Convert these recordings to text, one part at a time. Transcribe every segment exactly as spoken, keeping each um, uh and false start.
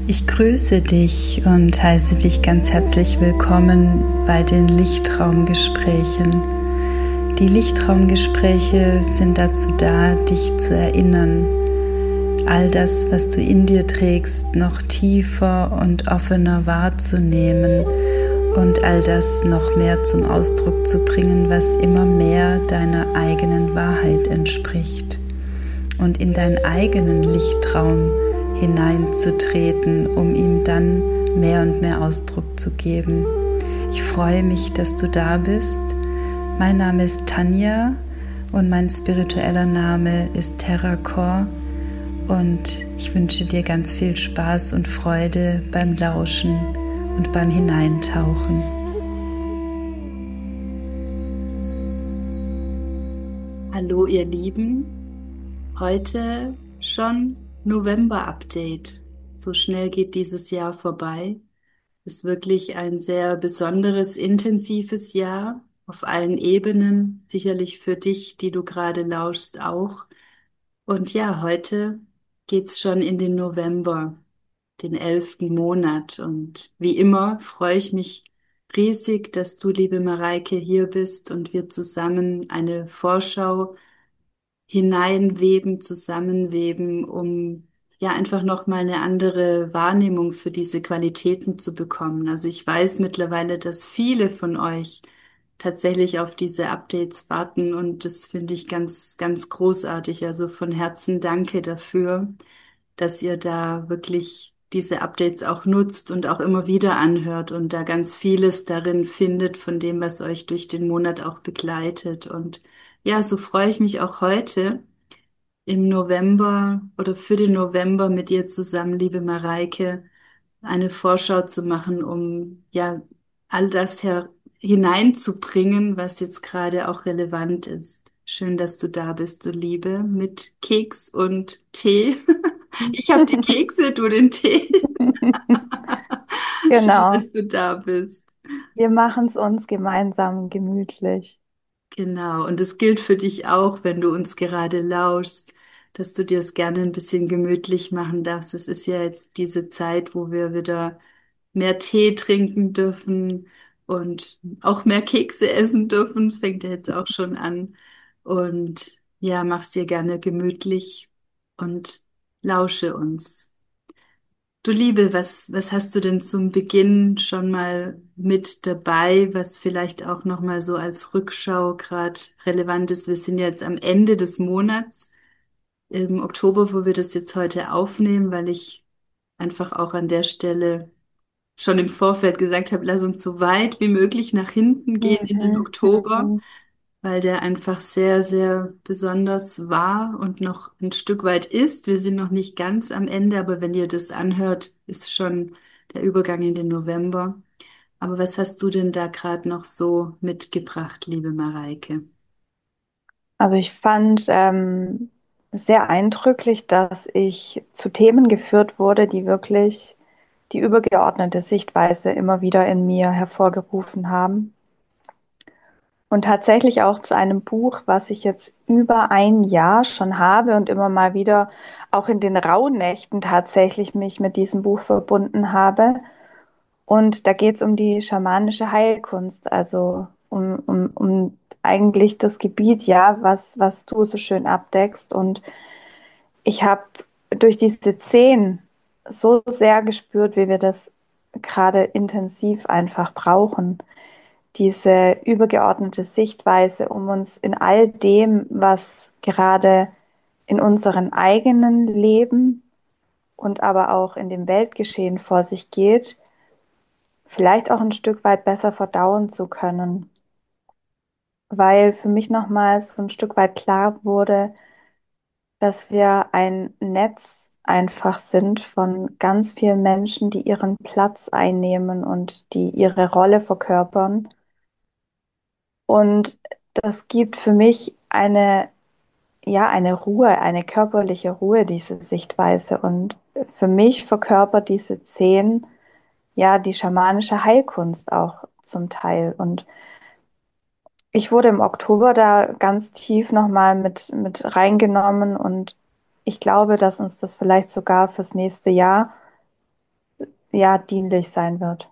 Ich grüße dich und heiße dich ganz herzlich willkommen bei den Lichtraumgesprächen. Die Lichtraumgespräche sind dazu da, dich zu erinnern, all das, was du in dir trägst, noch tiefer und offener wahrzunehmen und all das noch mehr zum Ausdruck zu bringen, was immer mehr deiner eigenen Wahrheit entspricht und in deinen eigenen Lichtraum hineinzutreten, um ihm dann mehr und mehr Ausdruck zu geben. Ich freue mich, dass du da bist. Mein Name ist Tanja und mein spiritueller Name ist Terracor und ich wünsche dir ganz viel Spaß und Freude beim Lauschen und beim Hineintauchen. Hallo ihr Lieben, heute schon November-Update. So schnell geht dieses Jahr vorbei. Ist wirklich ein sehr besonderes, intensives Jahr auf allen Ebenen. Sicherlich für dich, die du gerade lauschst, auch. Und ja, heute geht's schon in den November, den elften Monat. Und wie immer freue ich mich riesig, dass du, liebe Mareike, hier bist und wir zusammen eine Vorschau hineinweben, zusammenweben, um ja einfach nochmal eine andere Wahrnehmung für diese Qualitäten zu bekommen. Also ich weiß mittlerweile, dass viele von euch tatsächlich auf diese Updates warten und das finde ich ganz, ganz großartig. Also von Herzen danke dafür, dass ihr da wirklich diese Updates auch nutzt und auch immer wieder anhört und da ganz vieles darin findet von dem, was euch durch den Monat auch begleitet. Und ja, so freue ich mich auch heute im November oder für den November mit dir zusammen, liebe Mareike, eine Vorschau zu machen, um ja all das her hineinzubringen, was jetzt gerade auch relevant ist. Schön, dass du da bist, du Liebe, mit Keks und Tee. Ich habe die Kekse, du den Tee. Schön, Genau. dass du da bist. Wir machen es uns gemeinsam gemütlich. Genau, und es gilt für dich auch, wenn du uns gerade lauschst, dass du dir es gerne ein bisschen gemütlich machen darfst. Es ist ja jetzt diese Zeit, wo wir wieder mehr Tee trinken dürfen und auch mehr Kekse essen dürfen. Es fängt ja jetzt auch schon an. Und ja, mach's dir gerne gemütlich und lausche uns. Du Liebe, was, was hast du denn zum Beginn schon mal mit dabei, was vielleicht auch noch mal so als Rückschau gerade relevant ist? Wir sind jetzt am Ende des Monats, im Oktober, wo wir das jetzt heute aufnehmen, weil ich einfach auch an der Stelle schon im Vorfeld gesagt habe, lass uns so weit wie möglich nach hinten gehen in den Mhm, Oktober, mhm. weil der einfach sehr, sehr besonders war und noch ein Stück weit ist. Wir sind noch nicht ganz am Ende, aber wenn ihr das anhört, ist schon der Übergang in den November. Aber was hast du denn da gerade noch so mitgebracht, liebe Mareike? Also ich fand ähm, sehr eindrücklich, dass ich zu Themen geführt wurde, die wirklich die übergeordnete Sichtweise immer wieder in mir hervorgerufen haben. Und tatsächlich auch zu einem Buch, was ich jetzt über ein Jahr schon habe und immer mal wieder auch in den Rauhnächten tatsächlich mich mit diesem Buch verbunden habe. Und da geht es um die schamanische Heilkunst, also um, um, um eigentlich das Gebiet, ja, was, was du so schön abdeckst. Und ich habe durch diese zehn so sehr gespürt, wie wir das gerade intensiv einfach brauchen. Diese übergeordnete Sichtweise, um uns in all dem, was gerade in unserem eigenen Leben und aber auch in dem Weltgeschehen vor sich geht, vielleicht auch ein Stück weit besser verdauen zu können, weil für mich nochmals so ein Stück weit klar wurde, dass wir ein Netz einfach sind von ganz vielen Menschen, die ihren Platz einnehmen und die ihre Rolle verkörpern. Und das gibt für mich eine, ja, eine Ruhe, eine körperliche Ruhe, diese Sichtweise. Und für mich verkörpert diese zehn ja die schamanische Heilkunst auch zum Teil. Und ich wurde im Oktober da ganz tief nochmal mit, mit reingenommen und ich glaube, dass uns das vielleicht sogar fürs nächste Jahr ja dienlich sein wird.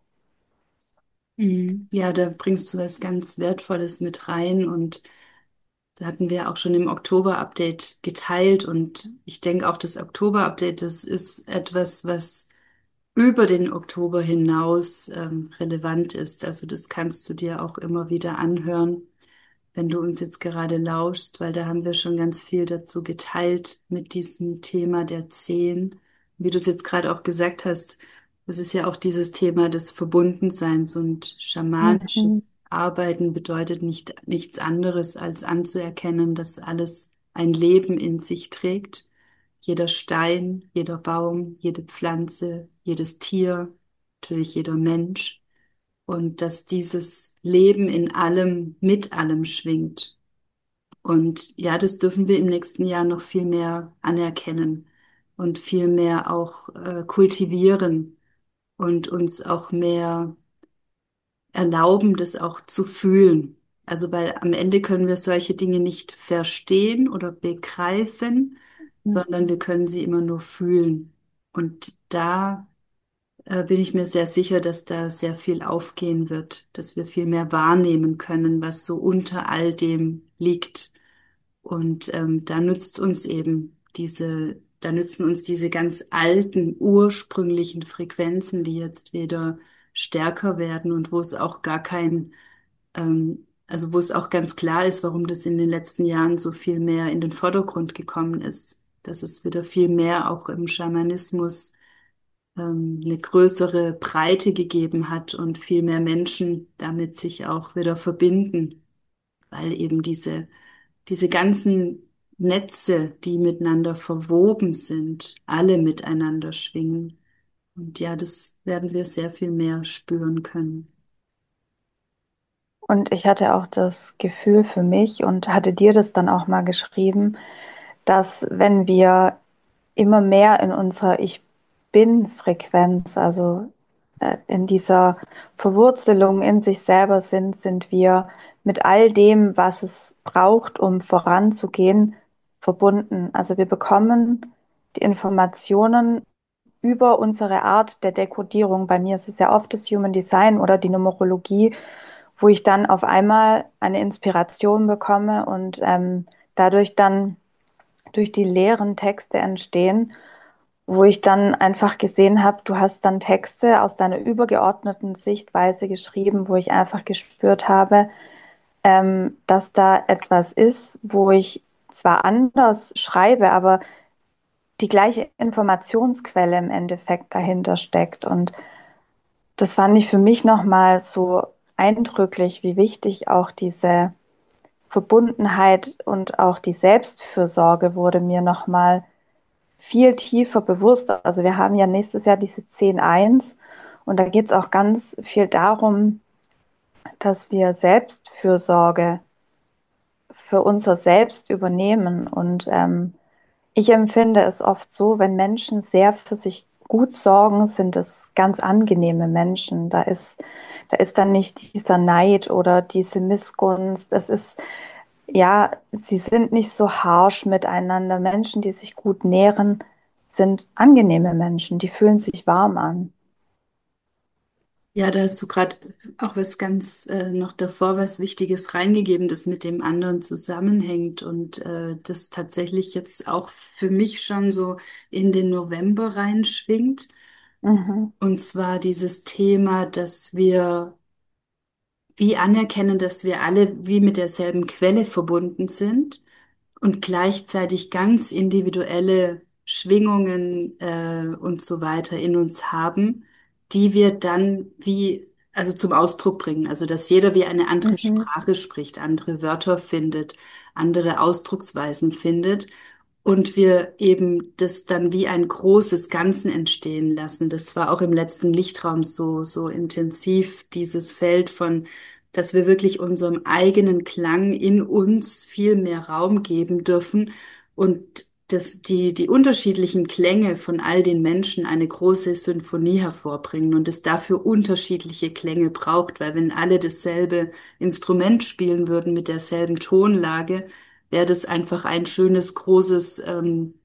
Mhm. Ja, da bringst du was ganz Wertvolles mit rein und da hatten wir auch schon im Oktober-Update geteilt und ich denke auch das Oktober-Update, das ist etwas, was über den Oktober hinaus ähm, relevant ist. Also das kannst du dir auch immer wieder anhören, wenn du uns jetzt gerade lauschst, weil da haben wir schon ganz viel dazu geteilt mit diesem Thema der Zehn. Wie du es jetzt gerade auch gesagt hast, das ist ja auch dieses Thema des Verbundenseins und Mhm. schamanisches Arbeiten bedeutet nicht, nichts anderes als anzuerkennen, dass alles ein Leben in sich trägt. Jeder Stein, jeder Baum, jede Pflanze, jedes Tier, natürlich jeder Mensch und dass dieses Leben in allem, mit allem schwingt. Und ja, das dürfen wir im nächsten Jahr noch viel mehr anerkennen und viel mehr auch äh, kultivieren und uns auch mehr erlauben, das auch zu fühlen. Also, weil am Ende können wir solche Dinge nicht verstehen oder begreifen, sondern wir können sie immer nur fühlen. Und da äh, bin ich mir sehr sicher, dass da sehr viel aufgehen wird, dass wir viel mehr wahrnehmen können, was so unter all dem liegt. Und ähm, da nützt uns eben diese, da nützen uns diese ganz alten, ursprünglichen Frequenzen, die jetzt wieder stärker werden und wo es auch gar kein, ähm, also wo es auch ganz klar ist, warum das in den letzten Jahren so viel mehr in den Vordergrund gekommen ist. Dass es wieder viel mehr auch im Schamanismus ähm, eine größere Breite gegeben hat und viel mehr Menschen damit sich auch wieder verbinden, weil eben diese, diese ganzen Netze, die miteinander verwoben sind, alle miteinander schwingen. Und ja, das werden wir sehr viel mehr spüren können. Und ich hatte auch das Gefühl für mich und hatte dir das dann auch mal geschrieben, dass wenn wir immer mehr in unserer Ich Bin-Frequenz, also äh, in dieser Verwurzelung in sich selber sind, sind wir mit all dem, was es braucht, um voranzugehen, verbunden. Also wir bekommen die Informationen über unsere Art der Dekodierung. Bei mir ist es ja oft das Human Design oder die Numerologie, wo ich dann auf einmal eine Inspiration bekomme und ähm, dadurch dann durch die leeren Texte entstehen, wo ich dann einfach gesehen habe, du hast dann Texte aus deiner übergeordneten Sichtweise geschrieben, wo ich einfach gespürt habe, ähm, dass da etwas ist, wo ich zwar anders schreibe, aber die gleiche Informationsquelle im Endeffekt dahinter steckt. Und das fand ich für mich nochmal so eindrücklich, wie wichtig auch diese Verbundenheit und auch die Selbstfürsorge wurde mir nochmal viel tiefer bewusst. Also wir haben ja nächstes Jahr diese zehn eins und da geht es auch ganz viel darum, dass wir Selbstfürsorge für unser Selbst übernehmen. Und ähm, ich empfinde es oft so, wenn Menschen sehr für sich gut sorgen, sind es ganz angenehme Menschen. Da ist, da ist dann nicht dieser Neid oder diese Missgunst. Es ist, ja, sie sind nicht so harsh miteinander. Menschen, die sich gut nähren, sind angenehme Menschen, die fühlen sich warm an. Ja, da hast du gerade auch was ganz äh, noch davor, was Wichtiges reingegeben, das mit dem anderen zusammenhängt und äh, das tatsächlich jetzt auch für mich schon so in den November reinschwingt. Mhm, Und zwar dieses Thema, dass wir wie anerkennen, dass wir alle wie mit derselben Quelle verbunden sind und gleichzeitig ganz individuelle Schwingungen äh, und so weiter in uns haben, die wir dann wie, also zum Ausdruck bringen. Also dass jeder wie eine andere mhm, Sprache spricht, andere Wörter findet, andere Ausdrucksweisen findet und wir eben das dann wie ein großes Ganzen entstehen lassen. Das war auch im letzten Lichtraum so, so intensiv, dieses Feld von, dass wir wirklich unserem eigenen Klang in uns viel mehr Raum geben dürfen und dass die, die unterschiedlichen Klänge von all den Menschen eine große Symphonie hervorbringen und es dafür unterschiedliche Klänge braucht, weil wenn alle dasselbe Instrument spielen würden mit derselben Tonlage, wäre das einfach ein schönes, großes ähm,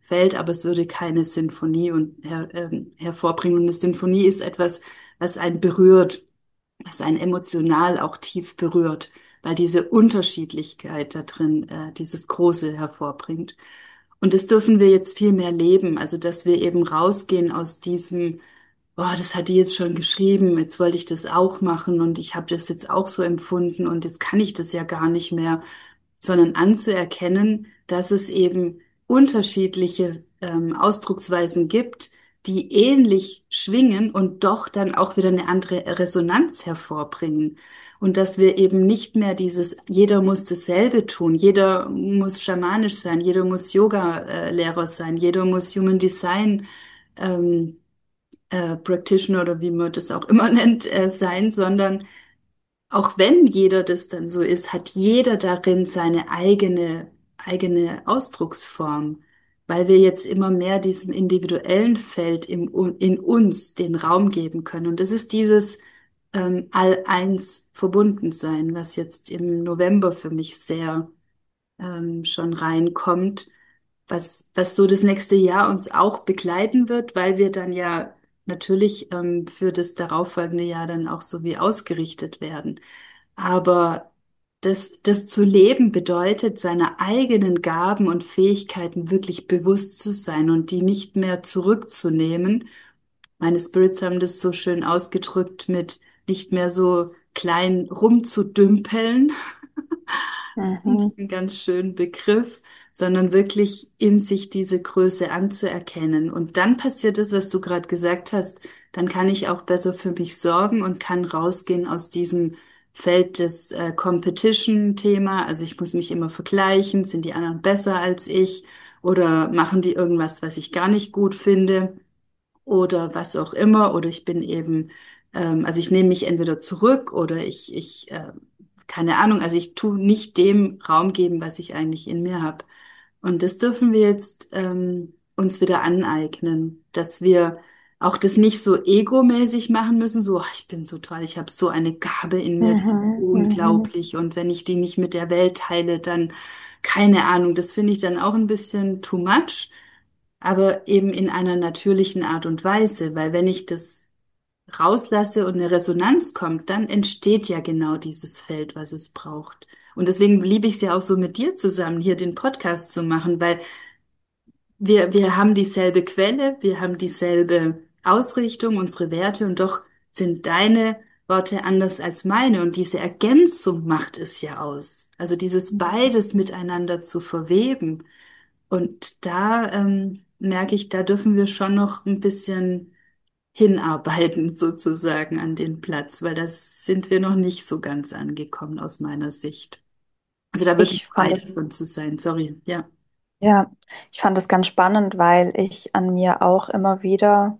Feld, aber es würde keine Sinfonie und, her, ähm, hervorbringen. Und eine Sinfonie ist etwas, was einen berührt, was einen emotional auch tief berührt, weil diese Unterschiedlichkeit da drin äh, dieses Große hervorbringt. Und das dürfen wir jetzt viel mehr leben, also dass wir eben rausgehen aus diesem, boah, das hat die jetzt schon geschrieben, jetzt wollte ich das auch machen und ich habe das jetzt auch so empfunden und jetzt kann ich das ja gar nicht mehr, sondern anzuerkennen, dass es eben unterschiedliche ähm, Ausdrucksweisen gibt, die ähnlich schwingen und doch dann auch wieder eine andere Resonanz hervorbringen. Und dass wir eben nicht mehr dieses, jeder muss dasselbe tun, jeder muss schamanisch sein, jeder muss Yoga-Lehrer sein, jeder muss Human Design ähm, äh, Practitioner oder wie man das auch immer nennt, äh, sein, sondern auch wenn jeder das dann so ist, hat jeder darin seine eigene, eigene Ausdrucksform, weil wir jetzt immer mehr diesem individuellen Feld im, in uns den Raum geben können. Und das ist dieses ähm, All-Eins Verbundensein, was jetzt im November für mich sehr ähm, schon reinkommt, was, was so das nächste Jahr uns auch begleiten wird, weil wir dann ja natürlich ähm, für das darauffolgende Jahr dann auch so wie ausgerichtet werden. Aber das, das zu leben bedeutet, seine eigenen Gaben und Fähigkeiten wirklich bewusst zu sein und die nicht mehr zurückzunehmen. Meine Spirits haben das so schön ausgedrückt mit nicht mehr so klein rumzudümpeln, das finde Mhm. ich einen ganz schönen Begriff, sondern wirklich in sich diese Größe anzuerkennen. Und dann passiert das, was du gerade gesagt hast, dann kann ich auch besser für mich sorgen und kann rausgehen aus diesem Feld des äh, Competition-Thema. Also ich muss mich immer vergleichen, sind die anderen besser als ich oder machen die irgendwas, was ich gar nicht gut finde oder was auch immer, oder ich bin eben, ähm, also ich nehme mich entweder zurück oder ich, ich, äh, keine Ahnung, also ich tue nicht dem Raum geben, was ich eigentlich in mir habe. Und das dürfen wir jetzt ähm, uns wieder aneignen, dass wir auch das nicht so egomäßig machen müssen, so, ach, ich bin so toll, ich habe so eine Gabe in mir, die ist Mhm. Mhm. unglaublich. Und wenn ich die nicht mit der Welt teile, dann keine Ahnung, das finde ich dann auch ein bisschen too much, aber eben in einer natürlichen Art und Weise, weil wenn ich das rauslasse und eine Resonanz kommt, dann entsteht ja genau dieses Feld, was es braucht. Und deswegen liebe ich es ja auch so mit dir zusammen, hier den Podcast zu machen, weil wir, wir haben dieselbe Quelle, wir haben dieselbe Ausrichtung, unsere Werte und doch sind deine Worte anders als meine und diese Ergänzung macht es ja aus. Also dieses beides miteinander zu verweben. Und da ähm, merke ich, da dürfen wir schon noch ein bisschen hinarbeiten, sozusagen, an den Platz, weil das sind wir noch nicht so ganz angekommen aus meiner Sicht. Also da wird Ich noch fand weit es, von zu sein, sorry, ja. ja, ich fand es ganz spannend, weil ich an mir auch immer wieder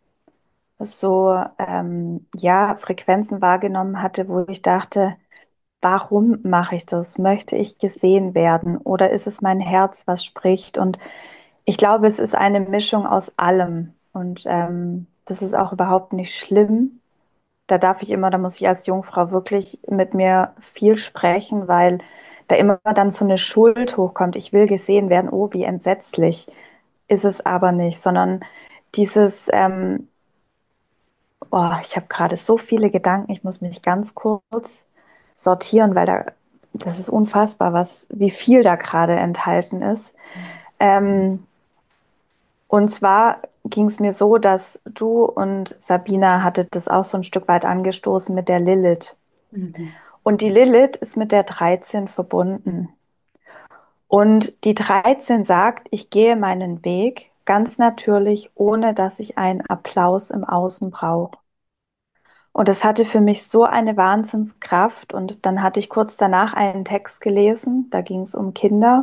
so, ähm, ja, Frequenzen wahrgenommen hatte, wo ich dachte, warum mache ich das? Möchte ich gesehen werden oder ist es mein Herz, was spricht? Und ich glaube, es ist eine Mischung aus allem. Und ähm, das ist auch überhaupt nicht schlimm. Da darf ich immer, da muss ich als Jungfrau wirklich mit mir viel sprechen, weil da immer dann so eine Schuld hochkommt. Ich will gesehen werden. Oh, wie entsetzlich. Ist es aber nicht, sondern dieses, ähm, oh, ich habe gerade so viele Gedanken, ich muss mich ganz kurz sortieren, weil da, das ist unfassbar, was, wie viel da gerade enthalten ist. Ähm, und zwar ging es mir so, dass du und Sabina hattet das auch so ein Stück weit angestoßen mit der Lilith. Mhm. Und die Lilith ist mit der dreizehn verbunden. Und die dreizehn sagt, ich gehe meinen Weg ganz natürlich, ohne dass ich einen Applaus im Außen brauche. Und das hatte für mich so eine Wahnsinnskraft. Und dann hatte ich kurz danach einen Text gelesen, da ging es um Kinder.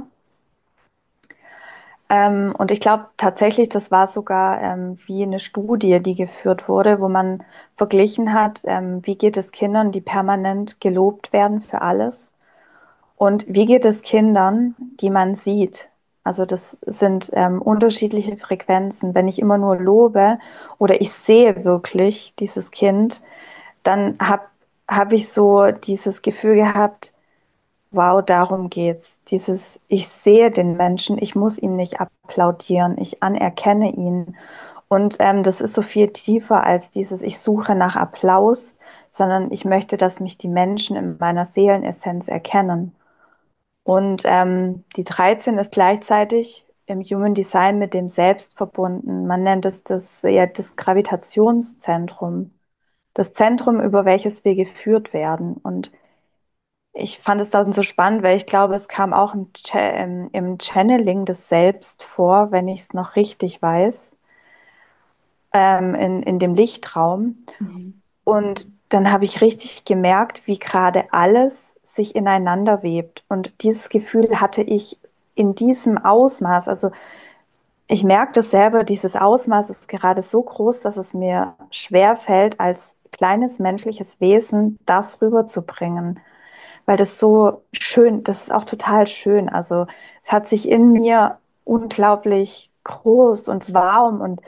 Ähm, und ich glaube tatsächlich, das war sogar ähm, wie eine Studie, die geführt wurde, wo man verglichen hat, ähm, wie geht es Kindern, die permanent gelobt werden für alles, und wie geht es Kindern, die man sieht. Also das sind ähm, unterschiedliche Frequenzen. Wenn ich immer nur lobe oder ich sehe wirklich dieses Kind, dann habe hab ich so dieses Gefühl gehabt, wow, darum geht's. Dieses, ich sehe den Menschen, ich muss ihm nicht applaudieren, ich anerkenne ihn. Und ähm, das ist so viel tiefer als dieses, ich suche nach Applaus, sondern ich möchte, dass mich die Menschen in meiner Seelenessenz erkennen. Und ähm, die dreizehn ist gleichzeitig im Human Design mit dem Selbst verbunden. Man nennt es das, ja, das Gravitationszentrum, das Zentrum, über welches wir geführt werden. Und ich fand es dann so spannend, weil ich glaube, es kam auch im, Ch im, im Channeling des Selbst vor, wenn ich es noch richtig weiß, ähm, in, in dem Lichtraum. Mhm. Und dann habe ich richtig gemerkt, wie gerade alles sich ineinander webt. Und dieses Gefühl hatte ich in diesem Ausmaß. Also ich merke das selber, dieses Ausmaß ist gerade so groß, dass es mir schwer fällt, als kleines menschliches Wesen das rüberzubringen. Weil das so schön, das ist auch total schön. Also es hat sich in mir unglaublich groß und warm und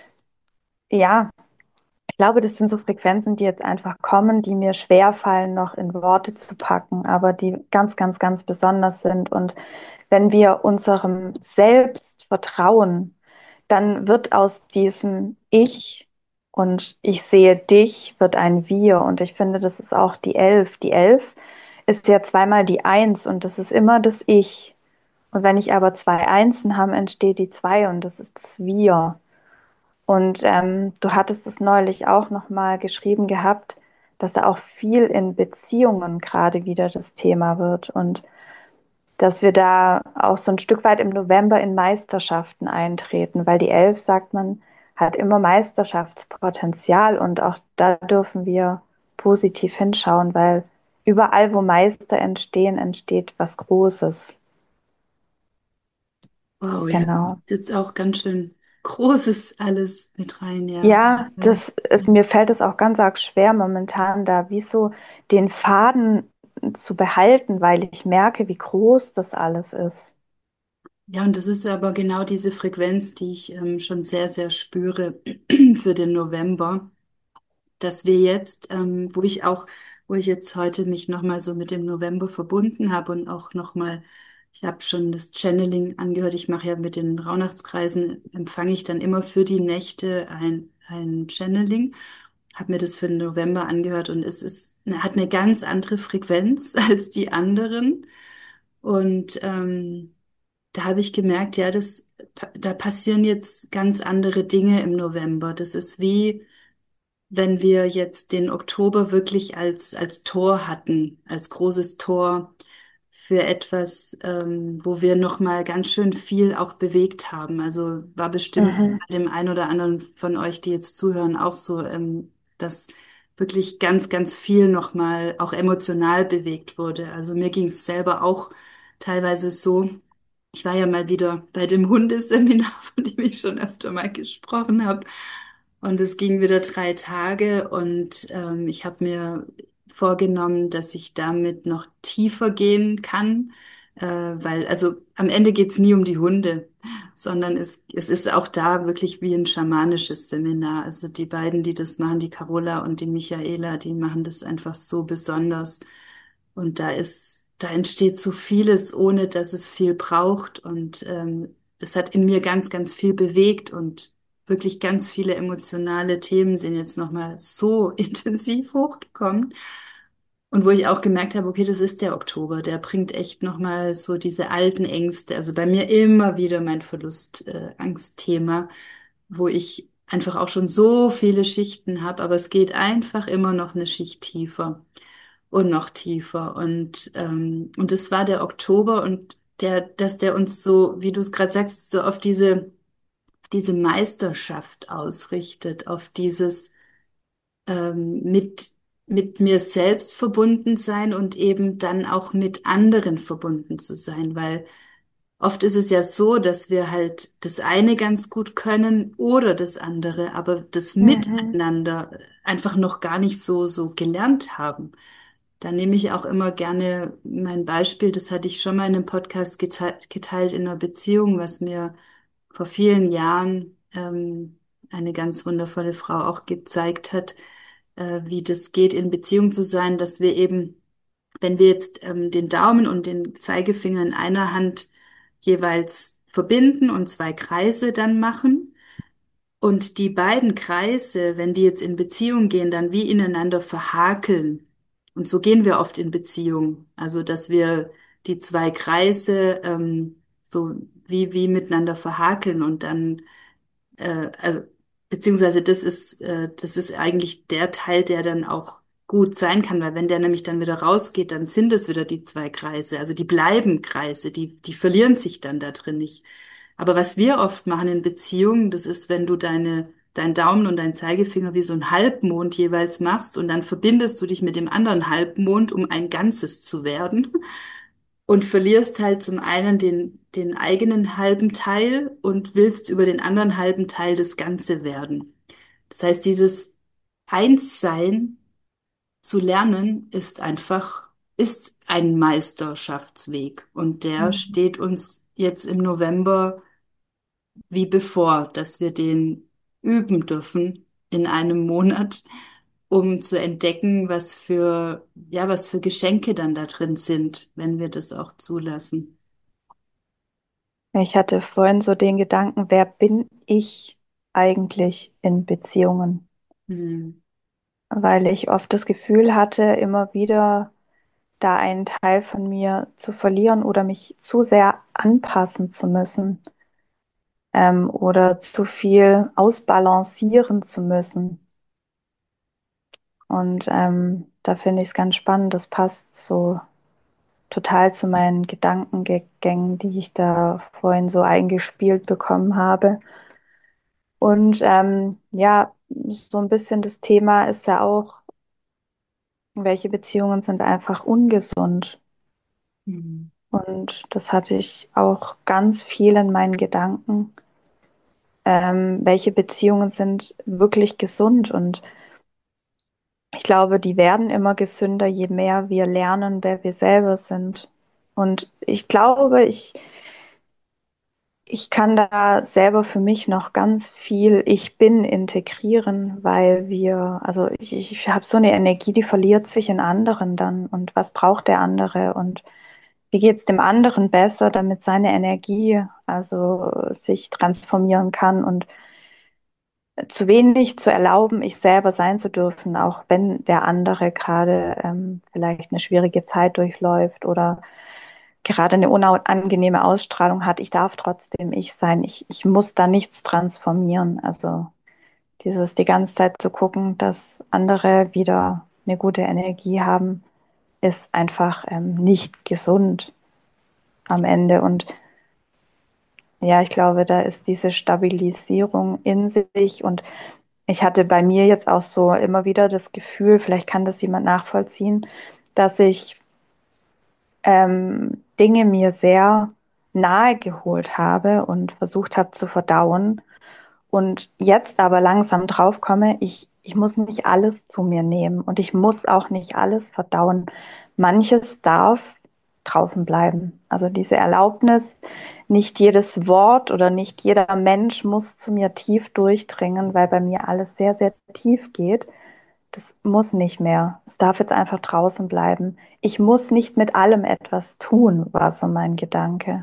ja, ich glaube, das sind so Frequenzen, die jetzt einfach kommen, die mir schwer fallen, noch in Worte zu packen, aber die ganz, ganz, ganz besonders sind. Und wenn wir unserem Selbst vertrauen, dann wird aus diesem Ich und ich sehe dich, wird ein Wir. Und ich finde, das ist auch die Elf. Die Elf ist ja zweimal die Eins und das ist immer das Ich. Und wenn ich aber zwei Einsen habe, entsteht die Zwei und das ist das Wir. Und ähm, du hattest es neulich auch nochmal geschrieben gehabt, dass da auch viel in Beziehungen gerade wieder das Thema wird und dass wir da auch so ein Stück weit im November in Meisterschaften eintreten, weil die Elf, sagt man, hat immer Meisterschaftspotenzial und auch da dürfen wir positiv hinschauen, weil überall, wo Meister entstehen, entsteht was Großes. Wow, ja, Genau. jetzt auch ganz schön Großes alles mit rein, ja. Ja, Weil, das ist, mir fällt es auch ganz arg schwer momentan, da wie so den Faden zu behalten, weil ich merke, wie groß das alles ist. ja, und das ist aber genau diese Frequenz, die ich ähm, schon sehr, sehr spüre für den November, dass wir jetzt, ähm, wo ich auch, wo ich jetzt heute mich nochmal so mit dem November verbunden habe und auch nochmal, ich habe schon das Channeling angehört, ich mache ja mit den Rauhnachtskreisen, empfange ich dann immer für die Nächte ein, ein Channeling, habe mir das für den November angehört und es ist, hat eine ganz andere Frequenz als die anderen und ähm, da habe ich gemerkt, ja, das, da passieren jetzt ganz andere Dinge im November. Das ist wie, wenn wir jetzt den Oktober wirklich als, als Tor hatten, als großes Tor für etwas, ähm, wo wir nochmal ganz schön viel auch bewegt haben. Also war bestimmt Mhm. bei dem einen oder anderen von euch, die jetzt zuhören, auch so, ähm, dass wirklich ganz, ganz viel nochmal auch emotional bewegt wurde. Also mir ging es selber auch teilweise so. Ich war ja mal wieder bei dem Hundeseminar, von dem ich schon öfter mal gesprochen habe. Und es ging wieder drei Tage und ähm, ich habe mir vorgenommen, dass ich damit noch tiefer gehen kann, äh, weil also am Ende geht's nie um die Hunde, sondern es, es ist auch da wirklich wie ein schamanisches Seminar. Also die beiden, die das machen, die Carola und die Michaela, die machen das einfach so besonders. Und da ist, da entsteht so vieles, ohne dass es viel braucht. Und ähm, es hat in mir ganz, ganz viel bewegt und wirklich ganz viele emotionale Themen sind jetzt nochmal so intensiv hochgekommen. Und wo ich auch gemerkt habe, okay, das ist der Oktober, der bringt echt nochmal so diese alten Ängste. Also bei mir immer wieder mein Verlust, äh, Angstthema, wo ich einfach auch schon so viele Schichten habe, aber es geht einfach immer noch eine Schicht tiefer und noch tiefer. Und, ähm, und es war der Oktober und der, dass der uns so, wie du es gerade sagst, so auf diese, diese Meisterschaft ausrichtet, auf dieses ähm, mit, mit mir selbst verbunden sein und eben dann auch mit anderen verbunden zu sein, weil oft ist es ja so, dass wir halt das eine ganz gut können oder das andere, aber das Mhm. Miteinander einfach noch gar nicht so, so gelernt haben. Da nehme ich auch immer gerne mein Beispiel, das hatte ich schon mal in einem Podcast geteilt, geteilt in einer Beziehung, was mir vor vielen Jahren ähm, eine ganz wundervolle Frau auch gezeigt hat, äh, wie das geht, in Beziehung zu sein, dass wir eben Wenn wir jetzt ähm, den Daumen und den Zeigefinger in einer Hand jeweils verbinden und zwei Kreise dann machen und die beiden Kreise, wenn die jetzt in Beziehung gehen, dann wie ineinander verhakeln. Und so gehen wir oft in Beziehung. Also, dass wir die zwei Kreise ähm, so wie, wie miteinander verhakeln und dann äh, also beziehungsweise das ist, äh, das ist eigentlich der Teil, der dann auch gut sein kann, weil wenn der nämlich dann wieder rausgeht, dann sind es wieder die zwei Kreise. Also die bleiben Kreise, die, die verlieren sich dann da drin nicht. Aber was wir oft machen in Beziehungen, das ist, wenn du deine, dein Daumen und dein Zeigefinger wie so ein Halbmond jeweils machst und dann verbindest du dich mit dem anderen Halbmond, um ein Ganzes zu werden und verlierst halt zum einen den, den eigenen halben Teil und willst über den anderen halben Teil das Ganze werden. Das heißt, dieses Einssein zu lernen ist einfach, ist ein Meisterschaftsweg und der Mhm. steht uns jetzt im November wie bevor, dass wir den üben dürfen in einem Monat, um zu entdecken, was für, ja, was für Geschenke dann da drin sind, wenn wir das auch zulassen. Ich hatte vorhin so den Gedanken, wer bin ich eigentlich in Beziehungen? Hm. Weil ich oft das Gefühl hatte, immer wieder da einen Teil von mir zu verlieren oder mich zu sehr anpassen zu müssen, ähm, oder zu viel ausbalancieren zu müssen. Und ähm, da finde ich es ganz spannend, das passt so total zu meinen Gedankengängen, die ich da vorhin so eingespielt bekommen habe. Und ähm, ja, so ein bisschen das Thema ist ja auch, welche Beziehungen sind einfach ungesund. Hm. Und das hatte ich auch ganz viel in meinen Gedanken. Ähm, welche Beziehungen sind wirklich gesund? Und ich glaube, die werden immer gesünder, je mehr wir lernen, wer wir selber sind. Und ich glaube, ich Ich kann da selber für mich noch ganz viel Ich bin integrieren, weil wir, also ich, ich habe so eine Energie, die verliert sich in anderen dann. Und was braucht der andere? Und wie geht es dem anderen besser, damit seine Energie also sich transformieren kann und zu wenig zu erlauben, ich selber sein zu dürfen, auch wenn der andere gerade ähm, vielleicht eine schwierige Zeit durchläuft oder gerade eine unangenehme Ausstrahlung hat. Ich darf trotzdem ich sein. Ich, ich muss da nichts transformieren. Also dieses die ganze Zeit zu gucken, dass andere wieder eine gute Energie haben, ist einfach ähm, nicht gesund am Ende. Und ja, ich glaube, da ist diese Stabilisierung in sich. Und ich hatte bei mir jetzt auch so immer wieder das Gefühl, vielleicht kann das jemand nachvollziehen, dass ich ähm, Dinge mir sehr nahe geholt habe und versucht habe zu verdauen und jetzt aber langsam drauf komme, ich, ich muss nicht alles zu mir nehmen und ich muss auch nicht alles verdauen. Manches darf draußen bleiben. Also diese Erlaubnis, nicht jedes Wort oder nicht jeder Mensch muss zu mir tief durchdringen, weil bei mir alles sehr, sehr tief geht. Das muss nicht mehr. Es darf jetzt einfach draußen bleiben. Ich muss nicht mit allem etwas tun, war so mein Gedanke.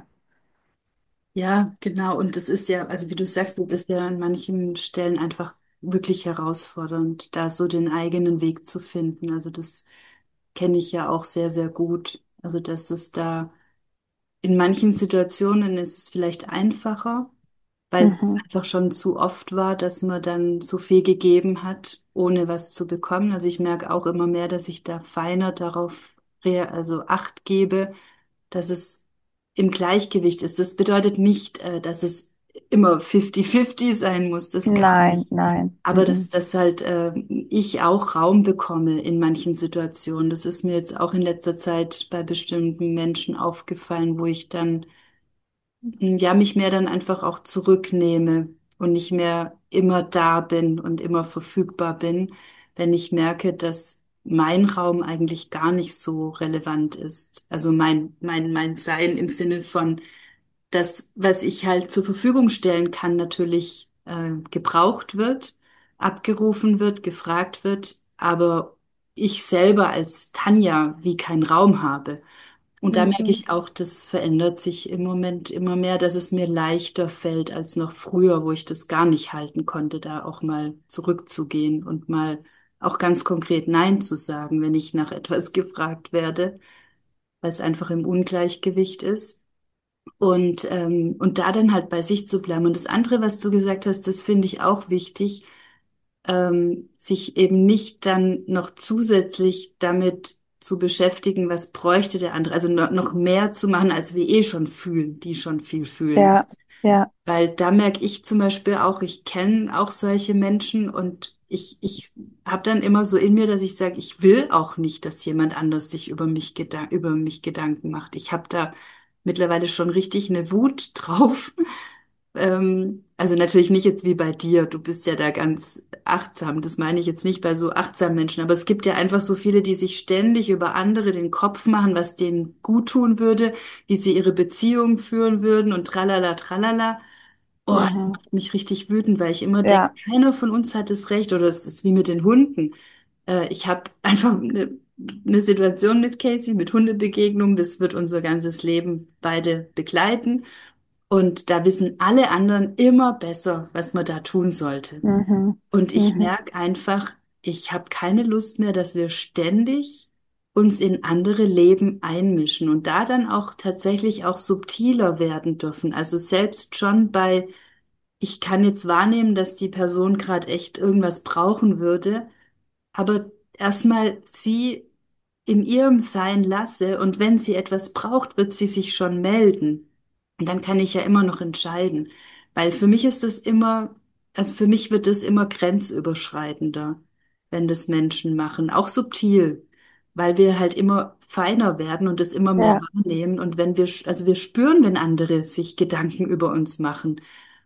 Ja, genau. Und das ist ja, also wie du sagst, das ist ja an manchen Stellen einfach wirklich herausfordernd, da so den eigenen Weg zu finden. Also das kenne ich ja auch sehr, sehr gut. Also dass es da in manchen Situationen ist es vielleicht einfacher, weil es Mhm. einfach schon zu oft war, dass man dann so viel gegeben hat, ohne was zu bekommen. Also ich merke auch immer mehr, dass ich da feiner darauf, rea- also Acht gebe, dass es im Gleichgewicht ist. Das bedeutet nicht, äh, dass es immer fünfzig fünfzig sein muss, das gar Nein, nicht. nein. Aber dass, Mhm. dass halt äh, ich auch Raum bekomme in manchen Situationen. Das ist mir jetzt auch in letzter Zeit bei bestimmten Menschen aufgefallen, wo ich dann ja, mich mehr dann einfach auch zurücknehme und nicht mehr immer da bin und immer verfügbar bin, wenn ich merke, dass mein Raum eigentlich gar nicht so relevant ist. Also mein, mein, mein Sein im Sinne von das, was ich halt zur Verfügung stellen kann, natürlich äh, gebraucht wird, abgerufen wird, gefragt wird, aber ich selber als Tanja wie keinen Raum habe. Und da merke Mhm. ich auch, das verändert sich im Moment immer mehr, dass es mir leichter fällt als noch früher, wo ich das gar nicht halten konnte, da auch mal zurückzugehen und mal auch ganz konkret Nein zu sagen, wenn ich nach etwas gefragt werde, weil es einfach im Ungleichgewicht ist. Und, ähm, und da dann halt bei sich zu bleiben. Und das andere, was du gesagt hast, das finde ich auch wichtig, ähm, sich eben nicht dann noch zusätzlich damit zu beschäftigen, was bräuchte der andere, also noch, noch mehr zu machen, als wir eh schon fühlen, die schon viel fühlen. Ja, ja. Weil da merke ich zum Beispiel auch, ich kenne auch solche Menschen und ich, ich habe dann immer so in mir, dass ich sage, ich will auch nicht, dass jemand anders sich über mich, Gedan über mich Gedanken macht. Ich habe da mittlerweile schon richtig eine Wut drauf. Ähm, also natürlich nicht jetzt wie bei dir, du bist ja da ganz achtsam, das meine ich jetzt nicht bei so achtsamen Menschen, aber es gibt ja einfach so viele, die sich ständig über andere den Kopf machen, was denen gut tun würde, wie sie ihre Beziehung führen würden und tralala, tralala. Oh, das Mhm. macht mich richtig wütend, weil ich immer denke, Ja. keiner von uns hat das Recht oder es ist wie mit den Hunden. Äh, ich habe einfach eine, eine Situation mit Casey, mit Hundebegegnung, das wird unser ganzes Leben beide begleiten. Und da wissen alle anderen immer besser, was man da tun sollte. Mhm. Und ich Mhm. merke einfach, ich habe keine Lust mehr, dass wir ständig uns in andere Leben einmischen und da dann auch tatsächlich auch subtiler werden dürfen. Also selbst schon bei, ich kann jetzt wahrnehmen, dass die Person gerade echt irgendwas brauchen würde, aber erstmal sie in ihrem Sein lasse und wenn sie etwas braucht, wird sie sich schon melden. Und dann kann ich ja immer noch entscheiden, weil für mich ist das immer, also für mich wird das immer grenzüberschreitender, wenn das Menschen machen, auch subtil, weil wir halt immer feiner werden und es immer mehr Ja. wahrnehmen und wenn wir, also wir spüren, wenn andere sich Gedanken über uns machen.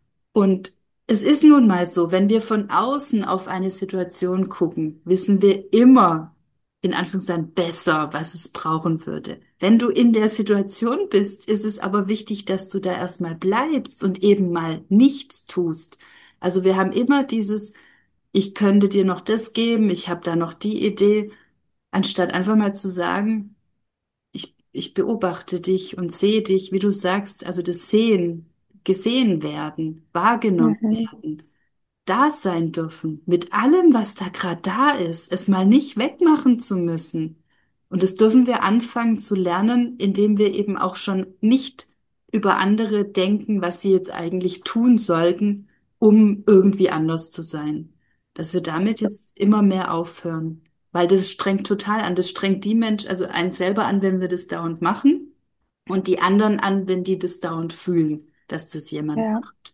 Und es ist nun mal so, wenn wir von außen auf eine Situation gucken, wissen wir immer, in Anführungszeichen, besser, was es brauchen würde. Wenn du in der Situation bist, ist es aber wichtig, dass du da erstmal bleibst und eben mal nichts tust. Also wir haben immer dieses, ich könnte dir noch das geben, ich habe da noch die Idee, anstatt einfach mal zu sagen, ich, ich beobachte dich und sehe dich, wie du sagst, also das Sehen, gesehen werden, wahrgenommen Mhm. werden, da sein dürfen, mit allem, was da gerade da ist, es mal nicht wegmachen zu müssen. Und das dürfen wir anfangen zu lernen, indem wir eben auch schon nicht über andere denken, was sie jetzt eigentlich tun sollten, um irgendwie anders zu sein. Dass wir damit jetzt immer mehr aufhören. Weil das strengt total an. Das strengt die Menschen, also einen selber an, wenn wir das dauernd machen, und die anderen an, wenn die das dauernd fühlen, dass das jemand Ja. macht.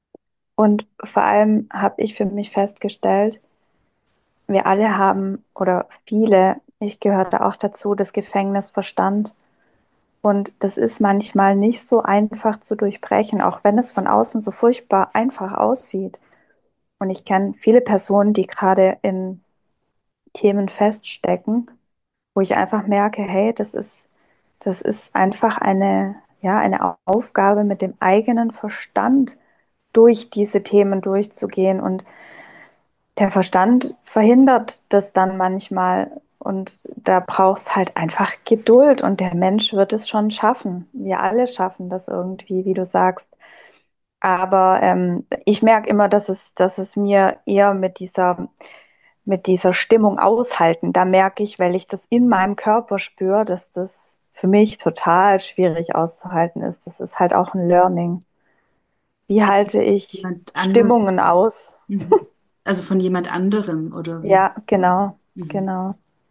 Und vor allem habe ich für mich festgestellt, wir alle haben oder viele, ich gehöre da auch dazu, das Gefängnisverstand. Und das ist manchmal nicht so einfach zu durchbrechen, auch wenn es von außen so furchtbar einfach aussieht. Und ich kenne viele Personen, die gerade in Themen feststecken, wo ich einfach merke, hey, das ist, das ist einfach eine, ja, eine Aufgabe mit dem eigenen Verstand durch diese Themen durchzugehen. Und der Verstand verhindert das dann manchmal. Und da braucht es halt einfach Geduld. Und der Mensch wird es schon schaffen. Wir alle schaffen das irgendwie, wie du sagst. Aber ähm, ich merke immer, dass es, dass es mir eher mit dieser, mit dieser Stimmung aushalten, da merke ich, weil ich das in meinem Körper spüre, dass das für mich total schwierig auszuhalten ist. Das ist halt auch ein Learning. Wie halte ich Jemand anderes. Stimmungen aus? Mhm. Also von jemand anderem oder wie? Ja, genau, Mhm. genau.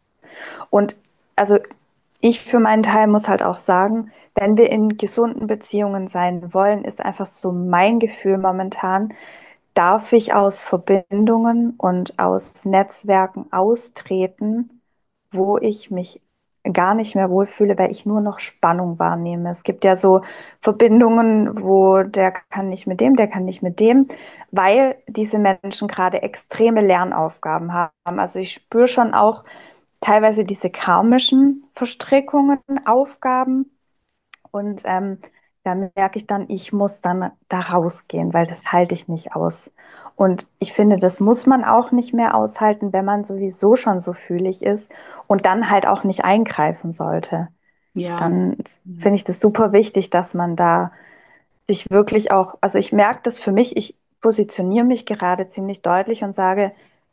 Und also ich für meinen Teil muss halt auch sagen, wenn wir in gesunden Beziehungen sein wollen, ist einfach so mein Gefühl momentan, darf ich aus Verbindungen und aus Netzwerken austreten, wo ich mich gar nicht mehr wohlfühle, weil ich nur noch Spannung wahrnehme. Es gibt ja so Verbindungen, wo der kann nicht mit dem, der kann nicht mit dem, weil diese Menschen gerade extreme Lernaufgaben haben. Also ich spüre schon auch teilweise diese karmischen Verstrickungen, Aufgaben und ähm, da merke ich dann, ich muss dann da rausgehen, weil das halte ich nicht aus. Und ich finde, das muss man auch nicht mehr aushalten, wenn man sowieso schon so fühlig ist und dann halt auch nicht eingreifen sollte. Ja. Dann Ja. finde ich das super wichtig, dass man da sich wirklich auch, also ich merke das für mich, ich positioniere mich gerade ziemlich deutlich und sage,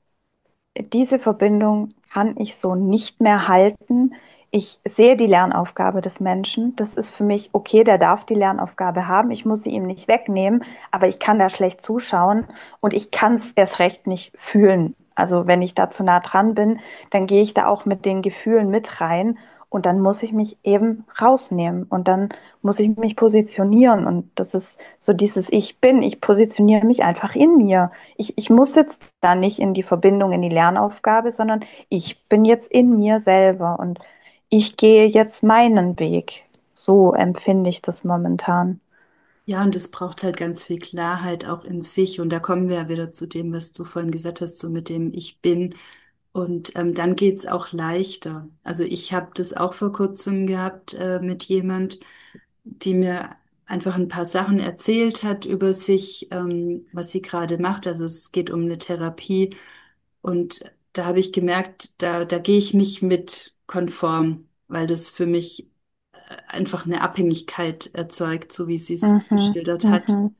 diese Verbindung kann ich so nicht mehr halten. Ich sehe die Lernaufgabe des Menschen. Das ist für mich okay, der darf die Lernaufgabe haben. Ich muss sie ihm nicht wegnehmen, aber ich kann da schlecht zuschauen und ich kann es erst recht nicht fühlen. Also wenn ich da zu nah dran bin, dann gehe ich da auch mit den Gefühlen mit rein und dann muss ich mich eben rausnehmen und dann muss ich mich positionieren und das ist so dieses Ich bin, ich positioniere mich einfach in mir. Ich, ich muss jetzt da nicht in die Verbindung, in die Lernaufgabe, sondern ich bin jetzt in mir selber und ich gehe jetzt meinen Weg. So empfinde ich das momentan. Ja, und es braucht halt ganz viel Klarheit auch in sich. Und da kommen wir ja wieder zu dem, was du vorhin gesagt hast, so mit dem Ich bin. Und ähm, dann geht's auch leichter. Also ich habe das auch vor kurzem gehabt äh, mit jemand, die mir einfach ein paar Sachen erzählt hat über sich, ähm, was sie gerade macht. Also es geht um eine Therapie. Und da habe ich gemerkt, da, da gehe ich nicht mit konform, weil das für mich einfach eine Abhängigkeit erzeugt, so wie sie es Mhm, geschildert hat, mhm,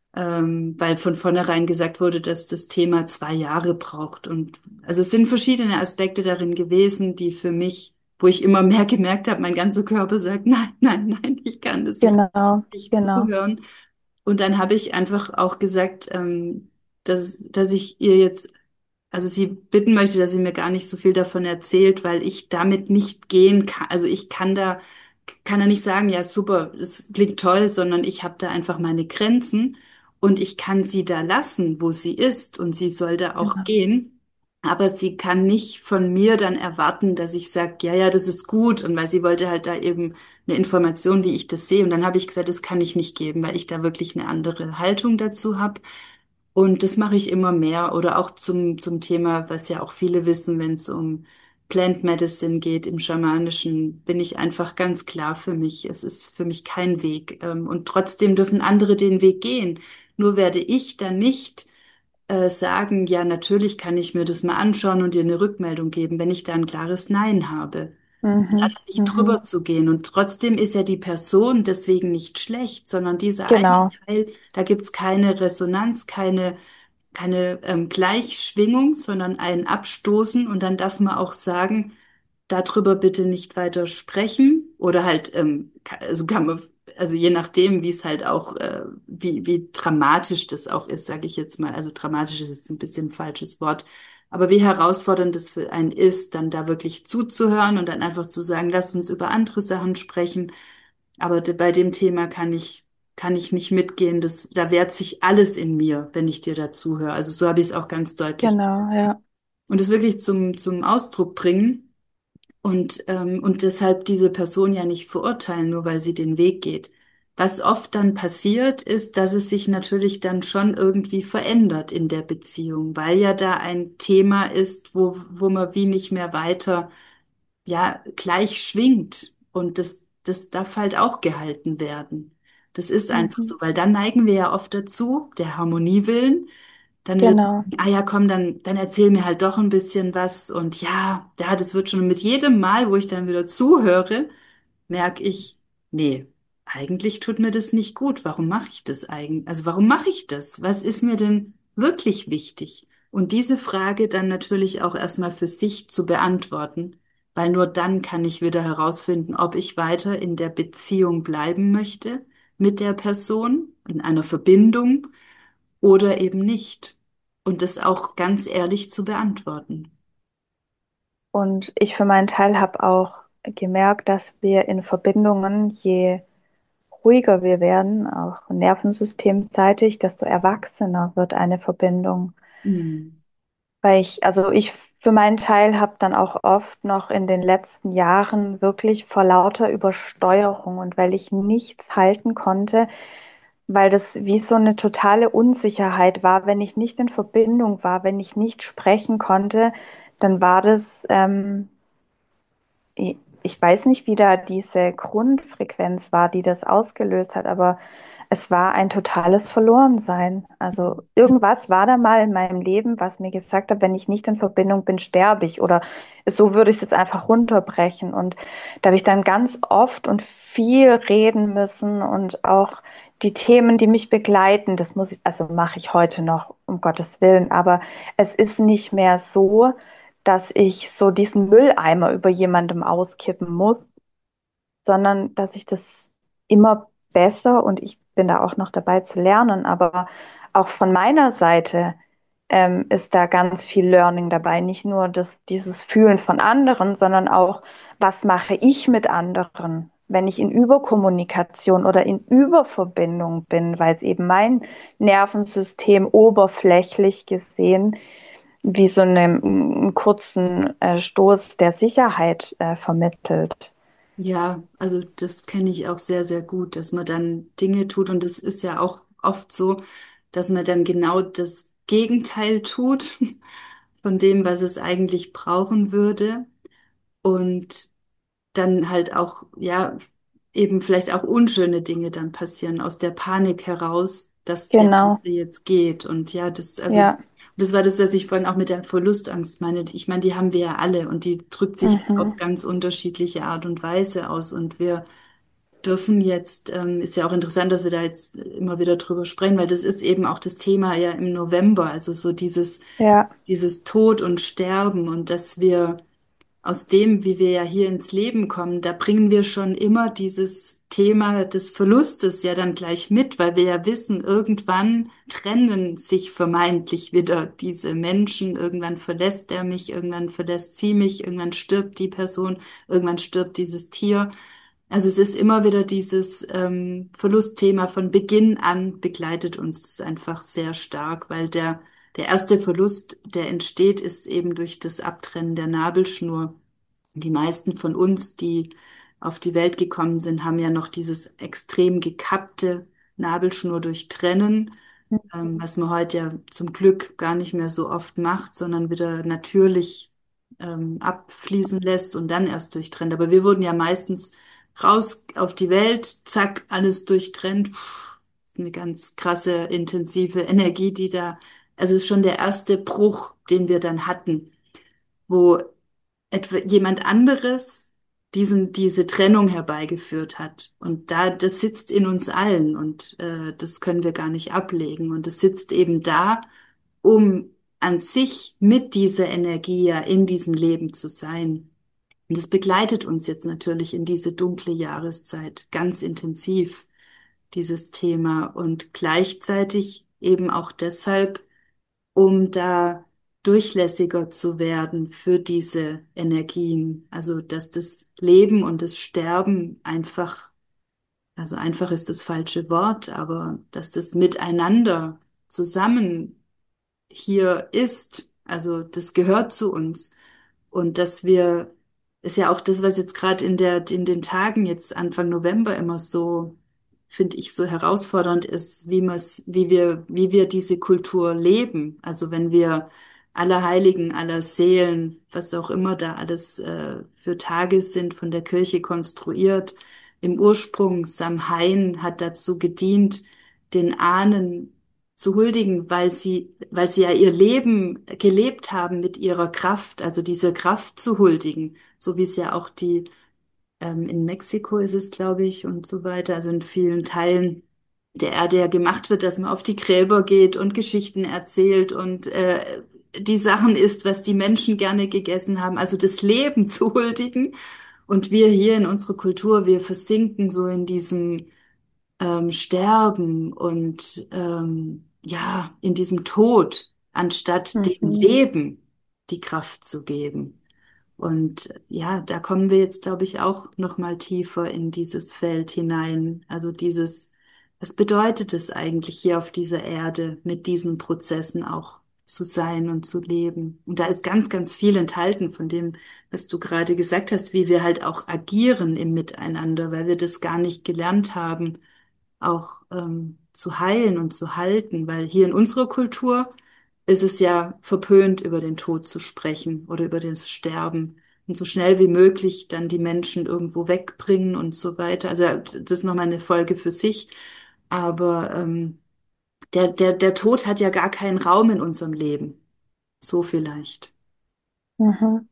ähm, weil von vornherein gesagt wurde, dass das Thema zwei Jahre braucht. Und also es sind verschiedene Aspekte darin gewesen, die für mich, wo ich immer mehr gemerkt habe, mein ganzer Körper sagt, nein, nein, nein, ich kann das nicht, genau, nicht genau. zuhören. Und dann habe ich einfach auch gesagt, ähm, dass, dass ich ihr jetzt, also sie bitten möchte, dass sie mir gar nicht so viel davon erzählt, weil ich damit nicht gehen kann. Also ich kann da, kann da nicht sagen, ja, super, das klingt toll, sondern ich habe da einfach meine Grenzen und ich kann sie da lassen, wo sie ist und sie soll da auch Genau. gehen. Aber sie kann nicht von mir dann erwarten, dass ich sage, ja, ja, das ist gut. Und weil sie wollte halt da eben eine Information, wie ich das sehe. Und dann habe ich gesagt, das kann ich nicht geben, weil ich da wirklich eine andere Haltung dazu habe. Und das mache ich immer mehr. Oder auch zum, zum Thema, was ja auch viele wissen, wenn es um Plant Medicine geht, im Schamanischen, bin ich einfach ganz klar für mich. Es ist für mich kein Weg. Ähm, Und trotzdem dürfen andere den Weg gehen. Nur werde ich dann nicht äh, sagen, ja, natürlich kann ich mir das mal anschauen und dir eine Rückmeldung geben, wenn ich da ein klares Nein habe. Da Mhm, nicht mhm. drüber zu gehen. Und trotzdem ist ja die Person deswegen nicht schlecht, sondern dieser eine Genau, Teil, da gibt's keine Resonanz, keine, keine ähm, Gleichschwingung, sondern ein Abstoßen. Und dann darf man auch sagen, darüber bitte nicht weiter sprechen. Oder halt, ähm, ka- also kann man, also je nachdem, wie es halt auch, äh, wie, wie dramatisch das auch ist, sage ich jetzt mal. Also dramatisch ist jetzt ein bisschen ein falsches Wort. Aber wie herausfordernd es für einen ist, dann da wirklich zuzuhören und dann einfach zu sagen, lass uns über andere Sachen sprechen. Aber de- bei dem Thema kann ich, kann ich nicht mitgehen. Das, da wehrt sich alles in mir, wenn ich dir dazuhöre. Also so habe ich es auch ganz deutlich. genau, ja. Und das wirklich zum, zum Ausdruck bringen. Und, ähm, und deshalb diese Person ja nicht verurteilen, nur weil sie den Weg geht. Was oft dann passiert, ist, dass es sich natürlich dann schon irgendwie verändert in der Beziehung, weil ja da ein Thema ist, wo, wo man wie nicht mehr weiter, ja, gleich schwingt. Und das, das darf halt auch gehalten werden. Das ist einfach Mhm. so, weil dann neigen wir ja oft dazu, der Harmonie willen, dann wird, Genau. ah ja, komm, dann, dann erzähl mir halt doch ein bisschen was. Und ja, ja, das wird schon. Und mit jedem Mal, wo ich dann wieder zuhöre, merke ich, nee, eigentlich tut mir das nicht gut. Warum mache ich das eigentlich? Also warum mache ich das? Was ist mir denn wirklich wichtig? Und diese Frage dann natürlich auch erstmal für sich zu beantworten, weil nur dann kann ich wieder herausfinden, ob ich weiter in der Beziehung bleiben möchte mit der Person, in einer Verbindung oder eben nicht. Und das auch ganz ehrlich zu beantworten. Und ich für meinen Teil habe auch gemerkt, dass wir in Verbindungen, je ruhiger wir werden, auch nervensystemseitig, desto erwachsener wird eine Verbindung. Hm. Weil ich, also ich für meinen Teil habe dann auch oft noch in den letzten Jahren wirklich vor lauter Übersteuerung und weil ich nichts halten konnte, weil das wie so eine totale Unsicherheit war, wenn ich nicht in Verbindung war, wenn ich nicht sprechen konnte, dann war das, ähm, ich weiß nicht, wie da diese Grundfrequenz war, die das ausgelöst hat, aber es war ein totales Verlorensein. Also irgendwas war da mal in meinem Leben, was mir gesagt hat, wenn ich nicht in Verbindung bin, sterbe ich. Oder so würde ich es jetzt einfach runterbrechen. Und da habe ich dann ganz oft und viel reden müssen und auch die Themen, die mich begleiten, das muss ich, also mache ich heute noch, um Gottes Willen. Aber es ist nicht mehr so, dass ich so diesen Mülleimer über jemandem auskippen muss, sondern dass ich das immer besser, und ich bin da auch noch dabei zu lernen, aber auch von meiner Seite ähm, ist da ganz viel Learning dabei. Nicht nur das, dieses Fühlen von anderen, sondern auch, was mache ich mit anderen, wenn ich in Überkommunikation oder in Überverbindung bin, weil es eben mein Nervensystem oberflächlich gesehen wie so einen, einen kurzen äh, Stoß der Sicherheit äh, vermittelt. Ja, also das kenne ich auch sehr, sehr gut, dass man dann Dinge tut und es ist ja auch oft so, dass man dann genau das Gegenteil tut von dem, was es eigentlich brauchen würde und dann halt auch, ja, eben vielleicht auch unschöne Dinge dann passieren aus der Panik heraus, dass der Genau, andere jetzt geht und ja, das, also ja. das war das, was ich vorhin auch mit der Verlustangst meine. Ich meine, die haben wir ja alle und die drückt sich auf Mhm. ganz unterschiedliche Art und Weise aus und wir dürfen jetzt, ähm, ist ja auch interessant, dass wir da jetzt immer wieder drüber sprechen, weil das ist eben auch das Thema ja im November, also so dieses, Ja, dieses Tod und Sterben und dass wir aus dem, wie wir ja hier ins Leben kommen, da bringen wir schon immer dieses Thema des Verlustes ja dann gleich mit, weil wir ja wissen, irgendwann trennen sich vermeintlich wieder diese Menschen, irgendwann verlässt er mich, irgendwann verlässt sie mich, irgendwann stirbt die Person, irgendwann stirbt dieses Tier. Also es ist immer wieder dieses ähm, Verlustthema von Beginn an begleitet uns das einfach sehr stark, weil der, der erste Verlust, der entsteht, ist eben durch das Abtrennen der Nabelschnur. Die meisten von uns, die auf die Welt gekommen sind, haben ja noch dieses extrem gekappte Nabelschnur durchtrennen, ähm, was man heute ja zum Glück gar nicht mehr so oft macht, sondern wieder natürlich ähm, abfließen lässt und dann erst durchtrennt. Aber wir wurden ja meistens raus auf die Welt, zack, alles durchtrennt. Puh, eine ganz krasse, intensive Energie, die da, also ist schon der erste Bruch, den wir dann hatten, wo etwa jemand anderes diesen, diese Trennung herbeigeführt hat. Und da, das sitzt in uns allen und äh, das können wir gar nicht ablegen. Und es sitzt eben da, um an sich mit dieser Energie ja in diesem Leben zu sein. Und es begleitet uns jetzt natürlich in diese dunkle Jahreszeit ganz intensiv, dieses Thema. Und gleichzeitig eben auch deshalb, um da durchlässiger zu werden für diese Energien. Also, dass das Leben und das Sterben einfach, also einfach ist das falsche Wort, aber dass das miteinander zusammen hier ist. Also, das gehört zu uns. Und dass wir, ist ja auch das, was jetzt gerade in der, in den Tagen jetzt Anfang November immer so, finde ich, so herausfordernd ist, wie wir's, wie wir, wie wir diese Kultur leben. Also wenn wir aller Heiligen, aller Seelen, was auch immer da alles äh, für Tage sind, von der Kirche konstruiert, im Ursprung Samhain hat dazu gedient, den Ahnen zu huldigen, weil sie, weil sie ja ihr Leben gelebt haben mit ihrer Kraft, also diese Kraft zu huldigen, so wie es ja auch die, ähm, in Mexiko ist es, glaube ich, und so weiter, also in vielen Teilen der Erde ja gemacht wird, dass man auf die Gräber geht und Geschichten erzählt und äh, die Sachen isst, was die Menschen gerne gegessen haben, also das Leben zu huldigen. Und wir hier in unserer Kultur, wir versinken so in diesem ähm, Sterben und ähm, ja, in diesem Tod, anstatt dem Mhm. Leben die Kraft zu geben. Und ja, da kommen wir jetzt, glaube ich, auch noch mal tiefer in dieses Feld hinein. Also dieses, was bedeutet es eigentlich hier auf dieser Erde mit diesen Prozessen auch zu sein und zu leben? Und da ist ganz, ganz viel enthalten von dem, was du gerade gesagt hast, wie wir halt auch agieren im Miteinander, weil wir das gar nicht gelernt haben auch ähm, zu heilen und zu halten, weil hier in unserer Kultur ist es ja verpönt, über den Tod zu sprechen oder über das Sterben und so schnell wie möglich dann die Menschen irgendwo wegbringen und so weiter. Also ja, das ist nochmal eine Folge für sich. Aber ähm, der, der, der Tod hat ja gar keinen Raum in unserem Leben. So vielleicht. Mhm.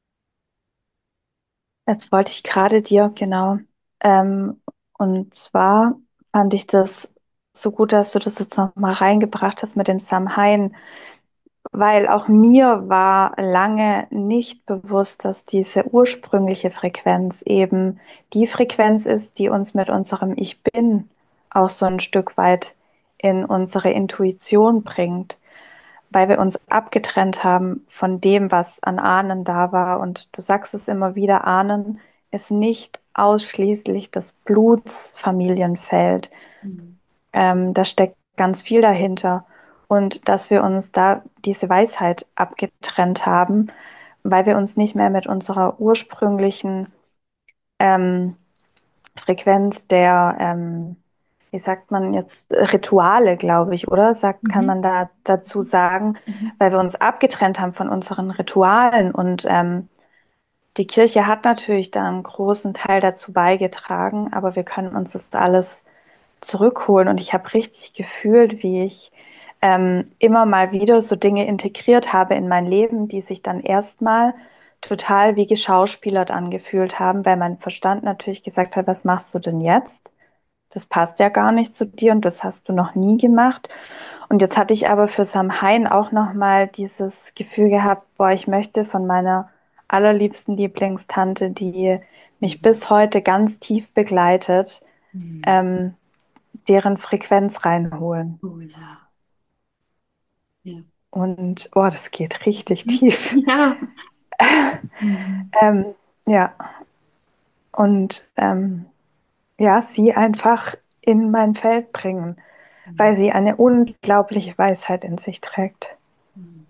Jetzt wollte ich gerade dir, genau. Ähm, und zwar fand ich das so gut, dass du das jetzt noch mal reingebracht hast mit dem Samhain, weil auch mir war lange nicht bewusst, dass diese ursprüngliche Frequenz eben die Frequenz ist, die uns mit unserem Ich Bin auch so ein Stück weit in unsere Intuition bringt, weil wir uns abgetrennt haben von dem, was an Ahnen da war. Und du sagst es immer wieder, Ahnen ist nicht ausschließlich das Blutsfamilienfeld. Mhm. Ähm, da steckt ganz viel dahinter. Und dass wir uns da diese Weisheit abgetrennt haben, weil wir uns nicht mehr mit unserer ursprünglichen ähm, Frequenz der, ähm, wie sagt man jetzt, Rituale, glaube ich, oder? Sagt, kann Mhm. man da dazu sagen, Mhm. weil wir uns abgetrennt haben von unseren Ritualen. Und ähm, die Kirche hat natürlich da einen großen Teil dazu beigetragen, aber wir können uns das alles zurückholen. Und ich habe richtig gefühlt, wie ich ähm, immer mal wieder so Dinge integriert habe in mein Leben, die sich dann erstmal total wie geschauspielert angefühlt haben, weil mein Verstand natürlich gesagt hat, was machst du denn jetzt? Das passt ja gar nicht zu dir und das hast du noch nie gemacht. Und jetzt hatte ich aber für Samhain auch nochmal dieses Gefühl gehabt, boah, ich möchte von meiner allerliebsten Lieblingstante, die mich bis heute ganz tief begleitet, Mhm. ähm, deren Frequenz reinholen. Oh ja. Ja. Und oh, das geht richtig Mhm. tief. Ja. Mhm. Ähm, ja, und ähm, ja, sie einfach in mein Feld bringen, weil sie eine unglaubliche Weisheit in sich trägt. Mhm.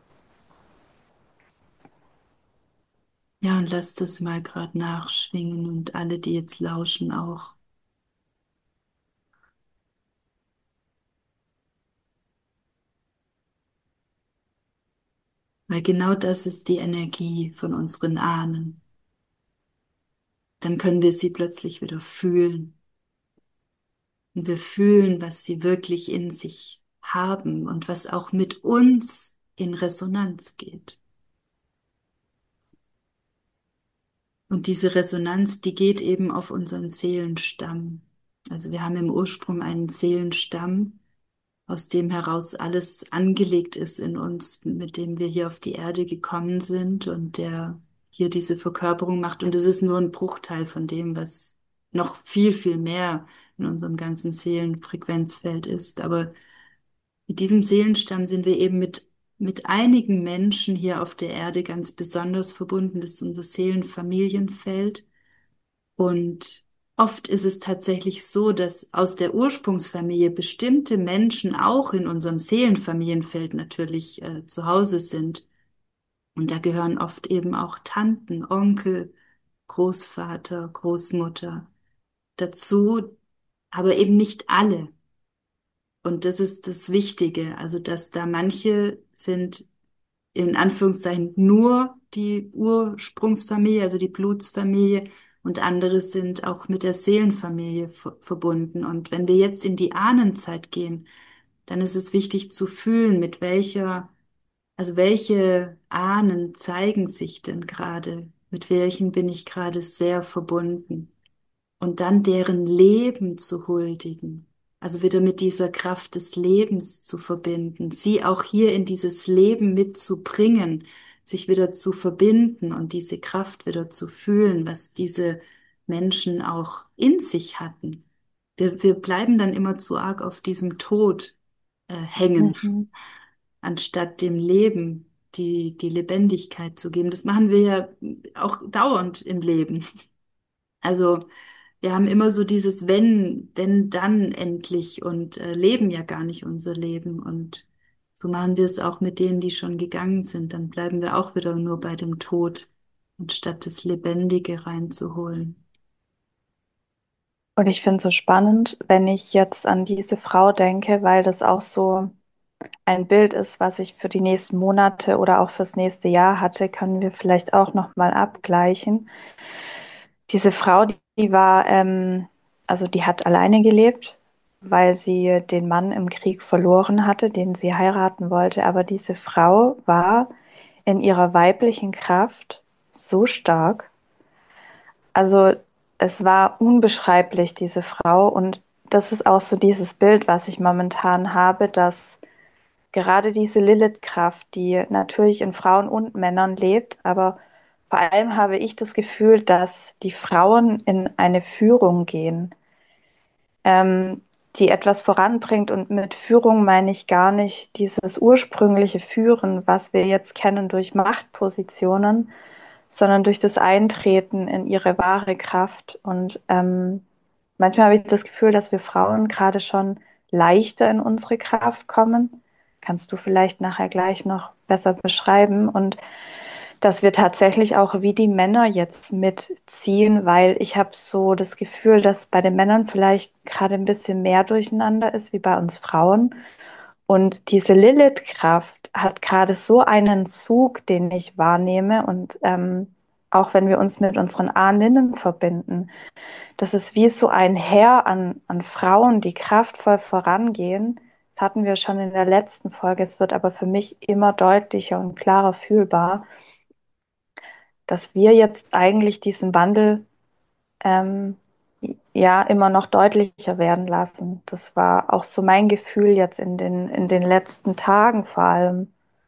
Ja, und lass das mal gerade nachschwingen und alle, die jetzt lauschen, auch. Weil genau das ist die Energie von unseren Ahnen. Dann können wir sie plötzlich wieder fühlen. Und wir fühlen, was sie wirklich in sich haben und was auch mit uns in Resonanz geht. Und diese Resonanz, die geht eben auf unseren Seelenstamm. Also wir haben im Ursprung einen Seelenstamm, aus dem heraus alles angelegt ist in uns, mit dem wir hier auf die Erde gekommen sind und der hier diese Verkörperung macht. Und es ist nur ein Bruchteil von dem, was noch viel, viel mehr in unserem ganzen Seelenfrequenzfeld ist. Aber mit diesem Seelenstamm sind wir eben mit, mit einigen Menschen hier auf der Erde ganz besonders verbunden. Das ist unser Seelenfamilienfeld. Und oft ist es tatsächlich so, dass aus der Ursprungsfamilie bestimmte Menschen auch in unserem Seelenfamilienfeld natürlich äh, zu Hause sind. Und da gehören oft eben auch Tanten, Onkel, Großvater, Großmutter dazu, aber eben nicht alle. Und das ist das Wichtige, also dass da manche sind in Anführungszeichen nur die Ursprungsfamilie, also die Blutsfamilie, und andere sind auch mit der Seelenfamilie ver- verbunden. Und wenn wir jetzt in die Ahnenzeit gehen, dann ist es wichtig zu fühlen, mit welcher, also welche Ahnen zeigen sich denn gerade, mit welchen bin ich gerade sehr verbunden und dann deren Leben zu huldigen. Also wieder mit dieser Kraft des Lebens zu verbinden, sie auch hier in dieses Leben mitzubringen, sich wieder zu verbinden und diese Kraft wieder zu fühlen, was diese Menschen auch in sich hatten. Wir, wir bleiben dann immer zu arg auf diesem Tod äh, hängen, Mhm. anstatt dem Leben die, die Lebendigkeit zu geben. Das machen wir ja auch dauernd im Leben. Also wir haben immer so dieses wenn, wenn dann endlich und äh, leben ja gar nicht unser Leben. Und so machen wir es auch mit denen, die schon gegangen sind. Dann bleiben wir auch wieder nur bei dem Tod, anstatt das Lebendige reinzuholen. Und ich finde es so spannend, wenn ich jetzt an diese Frau denke, weil das auch so ein Bild ist, was ich für die nächsten Monate oder auch fürs nächste Jahr hatte, können wir vielleicht auch noch mal abgleichen. Diese Frau, die, die war, ähm, also die hat alleine gelebt, weil sie den Mann im Krieg verloren hatte, den sie heiraten wollte. Aber diese Frau war in ihrer weiblichen Kraft so stark. Also es war unbeschreiblich, diese Frau. Und das ist auch so dieses Bild, was ich momentan habe, dass gerade diese Lilith-Kraft, die natürlich in Frauen und Männern lebt, aber vor allem habe ich das Gefühl, dass die Frauen in eine Führung gehen, ähm, die etwas voranbringt. Und mit Führung meine ich gar nicht dieses ursprüngliche Führen, was wir jetzt kennen durch Machtpositionen, sondern durch das Eintreten in ihre wahre Kraft. Und ähm, manchmal habe ich das Gefühl, dass wir Frauen gerade schon leichter in unsere Kraft kommen. Kannst du vielleicht nachher gleich noch besser beschreiben. Und dass wir tatsächlich auch wie die Männer jetzt mitziehen, weil ich habe so das Gefühl, dass bei den Männern vielleicht gerade ein bisschen mehr durcheinander ist wie bei uns Frauen. Und diese Lilith-Kraft hat gerade so einen Zug, den ich wahrnehme. Und ähm, auch wenn wir uns mit unseren Ahnen verbinden, das ist wie so ein Heer an, an Frauen, die kraftvoll vorangehen. Das hatten wir schon in der letzten Folge. Es wird aber für mich immer deutlicher und klarer fühlbar, dass wir jetzt eigentlich diesen Wandel ähm, ja immer noch deutlicher werden lassen. Das war auch so mein Gefühl jetzt in den, in den letzten Tagen vor allem.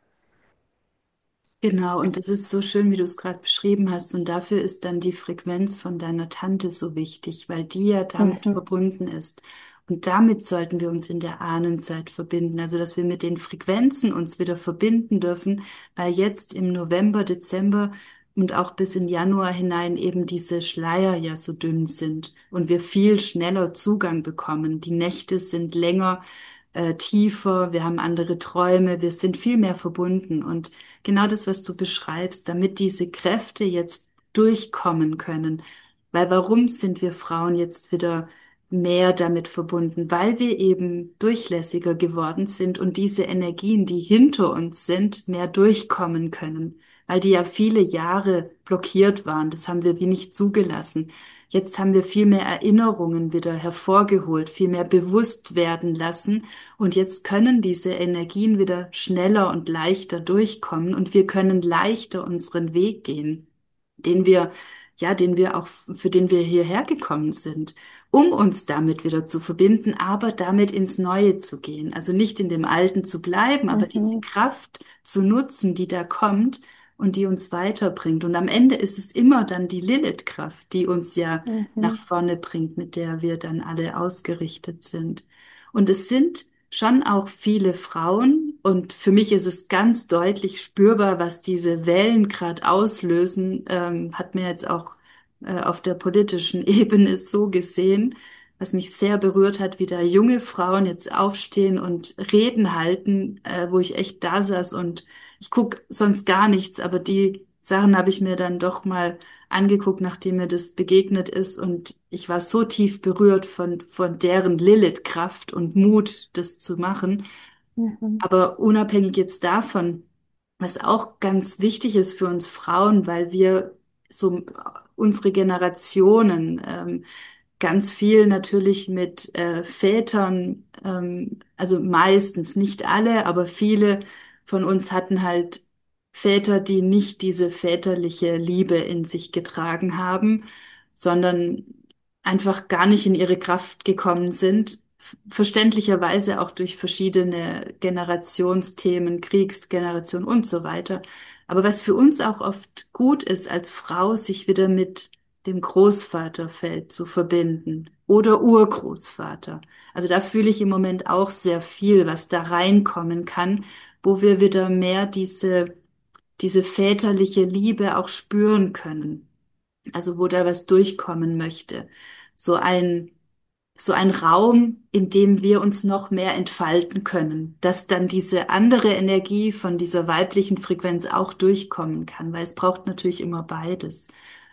Genau, und das ist so schön, wie du es gerade beschrieben hast. Und dafür ist dann die Frequenz von deiner Tante so wichtig, weil die ja damit Mhm, verbunden ist. Und damit sollten wir uns in der Ahnenzeit verbinden. Also, dass wir mit den Frequenzen uns wieder verbinden dürfen, weil jetzt im November, Dezember und auch bis in Januar hinein eben diese Schleier ja so dünn sind und wir viel schneller Zugang bekommen. Die Nächte sind länger, äh, tiefer, wir haben andere Träume, wir sind viel mehr verbunden. Und genau das, was du beschreibst, damit diese Kräfte jetzt durchkommen können. Weil warum sind wir Frauen jetzt wieder mehr damit verbunden? Weil wir eben durchlässiger geworden sind und diese Energien, die hinter uns sind, mehr durchkommen können. Weil die ja viele Jahre blockiert waren. Das haben wir wie nicht zugelassen. Jetzt haben wir viel mehr Erinnerungen wieder hervorgeholt, viel mehr bewusst werden lassen. Und jetzt können diese Energien wieder schneller und leichter durchkommen und wir können leichter unseren Weg gehen, den wir, ja, den wir auch, für den wir hierher gekommen sind, um uns damit wieder zu verbinden, aber damit ins Neue zu gehen. Also nicht in dem Alten zu bleiben, aber diese mhm, Kraft zu nutzen, die da kommt und die uns weiterbringt. Und am Ende ist es immer dann die Lilith-Kraft, die uns ja nach mhm, vorne bringt, mit der wir dann alle ausgerichtet sind. Und es sind schon auch viele Frauen und für mich ist es ganz deutlich spürbar, was diese Wellen gerade auslösen, ähm, hat mir jetzt auch äh, auf der politischen Ebene so gesehen, was mich sehr berührt hat, wie da junge Frauen jetzt aufstehen und Reden halten, äh, wo ich echt da saß und ich guck sonst gar nichts, aber die Sachen habe ich mir dann doch mal angeguckt, nachdem mir das begegnet ist. Und ich war so tief berührt von, von deren Lilith-Kraft und Mut, das zu machen. mhm, Aber unabhängig jetzt davon, was auch ganz wichtig ist für uns Frauen, weil wir so unsere Generationen ähm, ganz viel natürlich mit äh, Vätern, ähm, also meistens, nicht alle, aber viele von uns hatten halt Väter, die nicht diese väterliche Liebe in sich getragen haben, sondern einfach gar nicht in ihre Kraft gekommen sind. Verständlicherweise auch durch verschiedene Generationsthemen, Kriegsgeneration und so weiter. Aber was für uns auch oft gut ist, als Frau, sich wieder mit dem Großvaterfeld zu verbinden oder Urgroßvater. Also da fühle ich im Moment auch sehr viel, was da reinkommen kann, wo wir wieder mehr diese, diese väterliche Liebe auch spüren können. Also wo da was durchkommen möchte. So ein, so ein Raum, in dem wir uns noch mehr entfalten können, dass dann diese andere Energie von dieser weiblichen Frequenz auch durchkommen kann, weil es braucht natürlich immer beides.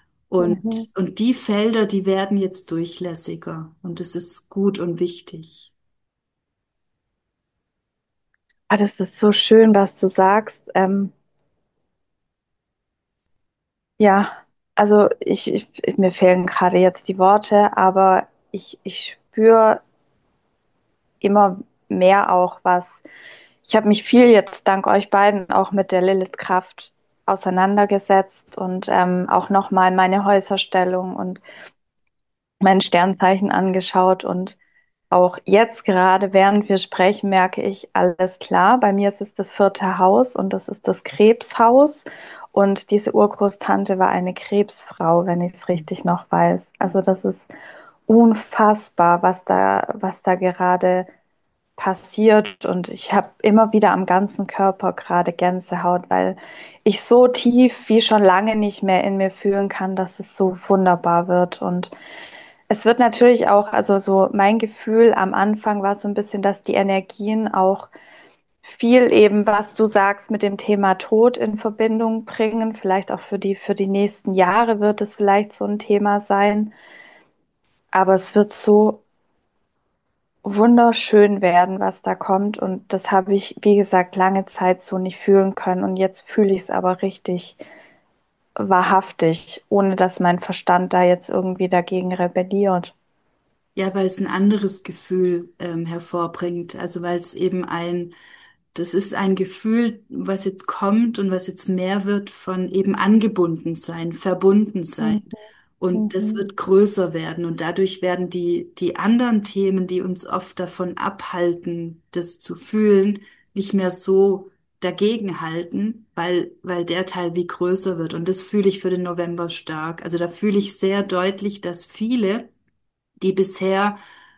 mhm. Und, und die Felder, die werden jetzt durchlässiger und es ist gut und wichtig. Ah, das ist so schön, was du sagst. Ähm, ja, also ich, ich, mir fehlen gerade jetzt die Worte, aber ich, ich spüre immer mehr auch was. Ich habe mich viel jetzt dank euch beiden auch mit der Lilith-Kraft auseinandergesetzt und ähm, auch nochmal meine Häuserstellung und mein Sternzeichen angeschaut. Und auch jetzt gerade, während wir sprechen, merke ich, alles klar. Bei mir ist es das vierte Haus und das ist das Krebshaus. Und diese Urgroßtante war eine Krebsfrau, wenn ich es richtig noch weiß. Also das ist unfassbar, was da, was da gerade passiert. Und ich habe immer wieder am ganzen Körper gerade Gänsehaut, weil ich so tief wie schon lange nicht mehr in mir fühlen kann, dass es so wunderbar wird. Und es wird natürlich auch, also so mein Gefühl am Anfang war so ein bisschen, dass die Energien auch viel eben, was du sagst, mit dem Thema Tod in Verbindung bringen. Vielleicht auch für die, für die nächsten Jahre wird es vielleicht so ein Thema sein. Aber es wird so wunderschön werden, was da kommt. Und das habe ich, wie gesagt, lange Zeit so nicht fühlen können. Und jetzt fühle ich es aber richtig wahrhaftig, ohne dass mein Verstand da jetzt irgendwie dagegen rebelliert. Ja, weil es ein anderes Gefühl ähm, hervorbringt. Also weil es eben ein, das ist ein Gefühl, was jetzt kommt und was jetzt mehr wird von eben angebunden sein, verbunden sein. Mhm. Und das Mhm. wird größer werden. Und dadurch werden die, die anderen Themen, die uns oft davon abhalten, das zu fühlen, nicht mehr so dagegen halten, weil, weil der Teil wie größer wird. Und das fühle ich für den November stark. Also da fühle ich sehr deutlich, dass viele, die bisher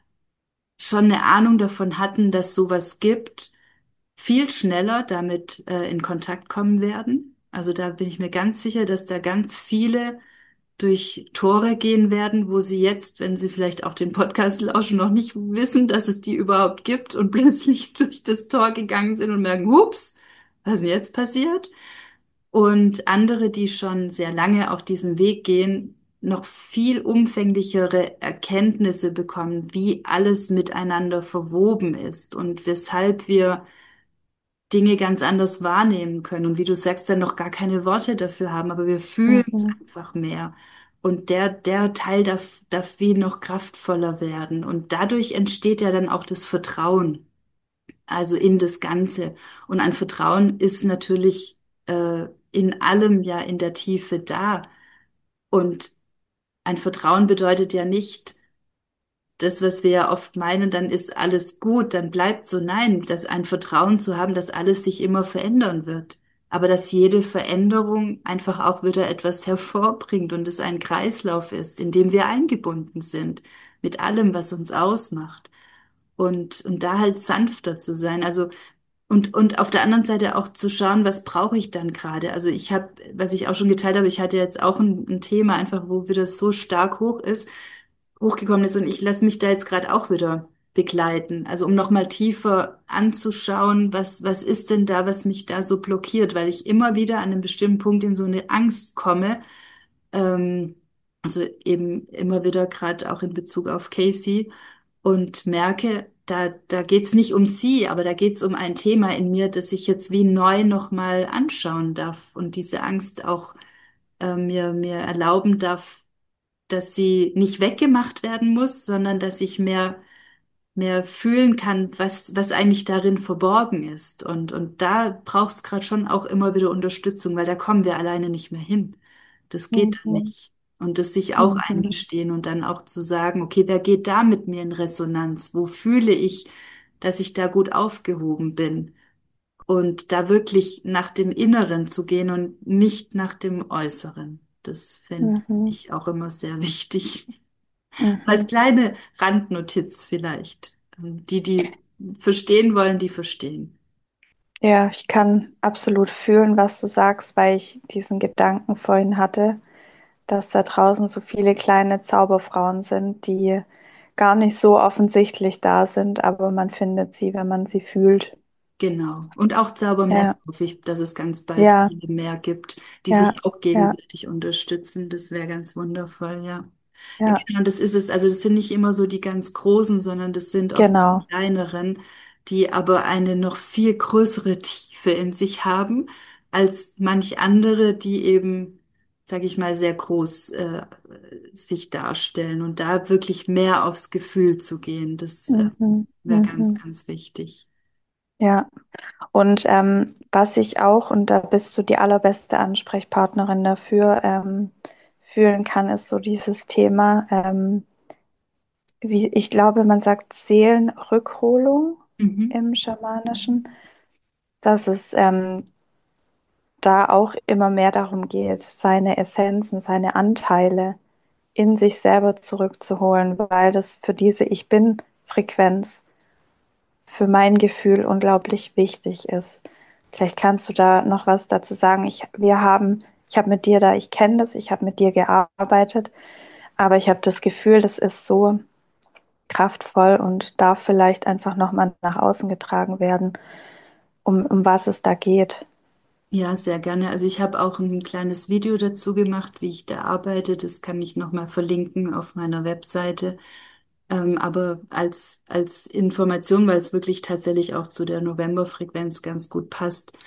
schon eine Ahnung davon hatten, dass sowas gibt, viel schneller damit äh, in Kontakt kommen werden. Also da bin ich mir ganz sicher, dass da ganz viele durch Tore gehen werden, wo sie jetzt, wenn sie vielleicht auch den Podcast lauschen, noch nicht wissen, dass es die überhaupt gibt und plötzlich durch das Tor gegangen sind und merken, hups, was ist denn jetzt passiert? Und andere, die schon sehr lange auf diesen Weg gehen, noch viel umfänglichere Erkenntnisse bekommen, wie alles miteinander verwoben ist und weshalb wir Dinge ganz anders wahrnehmen können und wie du sagst, dann noch gar keine Worte dafür haben, aber wir fühlen es Mhm. einfach mehr. Und der, der Teil darf, darf wie noch kraftvoller werden. Und dadurch entsteht ja dann auch das Vertrauen, also in das Ganze. Und ein Vertrauen ist natürlich äh, in allem ja in der Tiefe da. Und ein Vertrauen bedeutet ja nicht, das, was wir ja oft meinen, dann ist alles gut, dann bleibt so. Nein, das ein Vertrauen zu haben, dass alles sich immer verändern wird. Aber dass jede Veränderung einfach auch wieder etwas hervorbringt und es ein Kreislauf ist, in dem wir eingebunden sind mit allem, was uns ausmacht. Und, und da halt sanfter zu sein. Also, und, und auf der anderen Seite auch zu schauen, was brauche ich dann gerade? Also ich habe, was ich auch schon geteilt habe, ich hatte jetzt auch ein, ein Thema einfach, wo wieder so stark hoch ist hochgekommen ist und ich lasse mich da jetzt gerade auch wieder begleiten. Also um nochmal tiefer anzuschauen, was, was ist denn da, was mich da so blockiert, weil ich immer wieder an einem bestimmten Punkt in so eine Angst komme. Ähm, also eben immer wieder gerade auch in Bezug auf Casey und merke, da, da geht's nicht um sie, aber da geht's um ein Thema in mir, das ich jetzt wie neu nochmal anschauen darf und diese Angst auch äh, mir, mir erlauben darf, dass sie nicht weggemacht werden muss, sondern dass ich mehr, mehr fühlen kann, was, was eigentlich darin verborgen ist. Und, und da braucht es gerade schon auch immer wieder Unterstützung, weil da kommen wir alleine nicht mehr hin. Das geht dann Mhm. nicht. Und das sich auch Mhm. eingestehen und dann auch zu sagen, okay, wer geht da mit mir in Resonanz? Wo fühle ich, dass ich da gut aufgehoben bin? Und da wirklich nach dem Inneren zu gehen und nicht nach dem Äußeren. Das fände Mhm. ich auch immer sehr wichtig. Als Mhm. kleine Randnotiz vielleicht. Ähm, Die, die verstehen wollen, die verstehen. Ja, ich kann absolut fühlen, was du sagst, weil ich diesen Gedanken vorhin hatte, dass da draußen so viele kleine Zauberfrauen sind, die gar nicht so offensichtlich da sind, aber man findet sie, wenn man sie fühlt. Genau. Und auch Zaubermänner Ja, hoffe ich, dass es ganz bald ja, viele mehr gibt, die ja, sich auch ja, gegenseitig unterstützen. Das wäre ganz wundervoll, ja. Ja, ja, genau, und das ist es. Also das sind nicht immer so die ganz großen, sondern das sind oft die genau. kleineren, die aber eine noch viel größere Tiefe in sich haben als manch andere, die eben, sage ich mal, sehr groß äh, sich darstellen und da wirklich mehr aufs Gefühl zu gehen. Das äh, Mhm. wäre ganz, Mhm. ganz wichtig. Ja, und ähm, was ich auch, und da bist du die allerbeste Ansprechpartnerin dafür, ähm, fühlen kann, ist so dieses Thema, ähm, wie ich glaube, man sagt Seelenrückholung Mhm. im Schamanischen, dass es ähm, da auch immer mehr darum geht, seine Essenzen, seine Anteile in sich selber zurückzuholen, weil das für diese Ich Bin-Frequenz für mein Gefühl unglaublich wichtig ist. Vielleicht kannst du da noch was dazu sagen. Ich, wir haben, ich habe mit dir da, ich kenne das, ich habe mit dir gearbeitet, aber ich habe das Gefühl, das ist so kraftvoll und darf vielleicht einfach nochmal nach außen getragen werden, um, um was es da geht. Ja, sehr gerne. Also ich habe auch ein kleines Video dazu gemacht, wie ich da arbeite. Das kann ich nochmal verlinken auf meiner Webseite. Ähm, aber als, als Information, weil es wirklich tatsächlich auch zu der Novemberfrequenz ganz gut passt.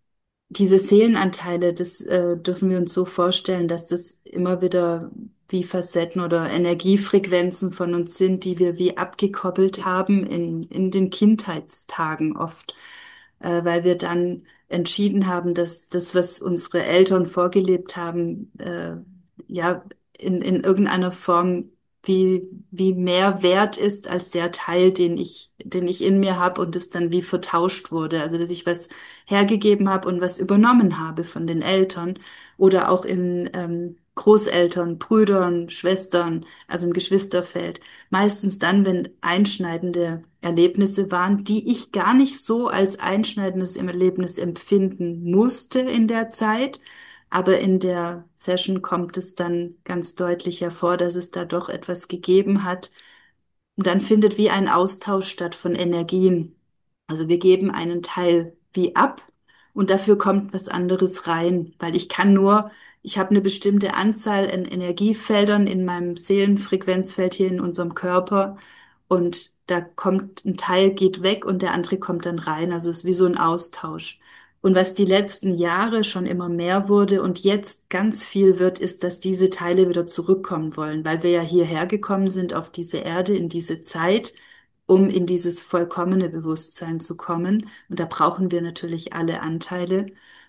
Diese Seelenanteile, das äh, dürfen wir uns so vorstellen, dass das immer wieder wie Facetten oder Energiefrequenzen von uns sind, die wir wie abgekoppelt haben in, in den Kindheitstagen oft, äh, weil wir dann entschieden haben, dass das, was unsere Eltern vorgelebt haben, äh, ja, in, in irgendeiner Form wie, wie mehr wert ist als der Teil, den ich, den ich in mir habe und es dann wie vertauscht wurde. Also, dass ich was hergegeben habe und was übernommen habe von den Eltern oder auch in ähm, Großeltern, Brüdern, Schwestern, also im Geschwisterfeld. Meistens dann, wenn einschneidende Erlebnisse waren, die ich gar nicht so als einschneidendes Erlebnis empfinden musste in der Zeit. Aber in der Session kommt es dann ganz deutlich hervor, dass es da doch etwas gegeben hat. Und dann findet wie ein Austausch statt von Energien. Also wir geben einen Teil wie ab und dafür kommt was anderes rein, weil ich kann nur, ich habe eine bestimmte Anzahl an Energiefeldern in meinem Seelenfrequenzfeld hier in unserem Körper und da kommt ein Teil geht weg und der andere kommt dann rein. Also es ist wie so ein Austausch. Und was die letzten Jahre schon immer mehr wurde und jetzt ganz viel wird, ist, dass diese Teile wieder zurückkommen wollen, weil wir ja hierher gekommen sind auf diese Erde, in diese Zeit, um in dieses vollkommene Bewusstsein zu kommen. Und da brauchen wir natürlich alle Anteile.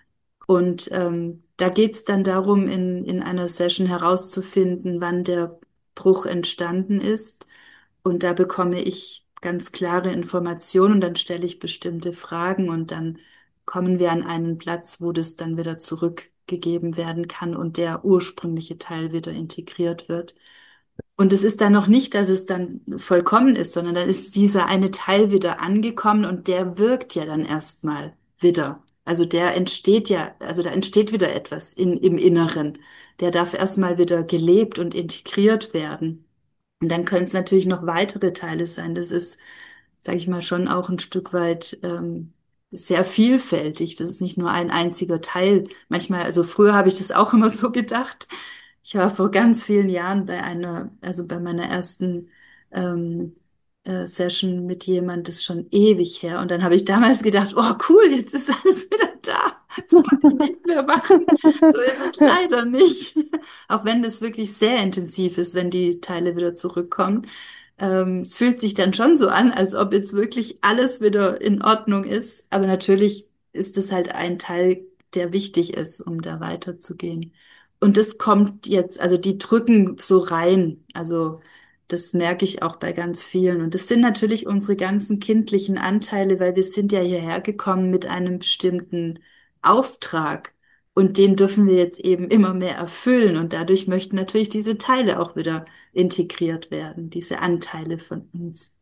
Und ähm, da geht's dann darum, in, in einer Session herauszufinden, wann der Bruch entstanden ist. Und da bekomme ich ganz klare Informationen und dann stelle ich bestimmte Fragen und dann kommen wir an einen Platz, wo das dann wieder zurückgegeben werden kann und der ursprüngliche Teil wieder integriert wird. Und es ist dann noch nicht, dass es dann vollkommen ist, sondern dann ist dieser eine Teil wieder angekommen und der wirkt ja dann erstmal wieder. Also der entsteht ja, also da entsteht wieder etwas in, im Inneren. Der darf erstmal wieder gelebt und integriert werden. Und dann können es natürlich noch weitere Teile sein. Das ist, sage ich mal, schon auch ein Stück weit ähm, sehr vielfältig. Das ist nicht nur ein einziger Teil. Manchmal, also früher habe ich das auch immer so gedacht. Ich war vor ganz vielen Jahren bei einer, also bei meiner ersten ähm, äh, Session mit jemand, das ist schon ewig her. Und dann habe ich damals gedacht, oh cool, jetzt ist alles wieder da. Jetzt muss ich nicht mehr machen. So ist es leider nicht. Auch wenn das wirklich sehr intensiv ist, wenn die Teile wieder zurückkommen. Ähm, es fühlt sich dann schon so an, als ob jetzt wirklich alles wieder in Ordnung ist. Aber natürlich ist es halt ein Teil, der wichtig ist, um da weiterzugehen. Und das kommt jetzt, also die drücken so rein. Also das merke ich auch bei ganz vielen. Und das sind natürlich unsere ganzen kindlichen Anteile, weil wir sind ja hierher gekommen mit einem bestimmten Auftrag. Und den dürfen wir jetzt eben immer mehr erfüllen. Und dadurch möchten natürlich diese Teile auch wieder integriert werden, diese Anteile von uns.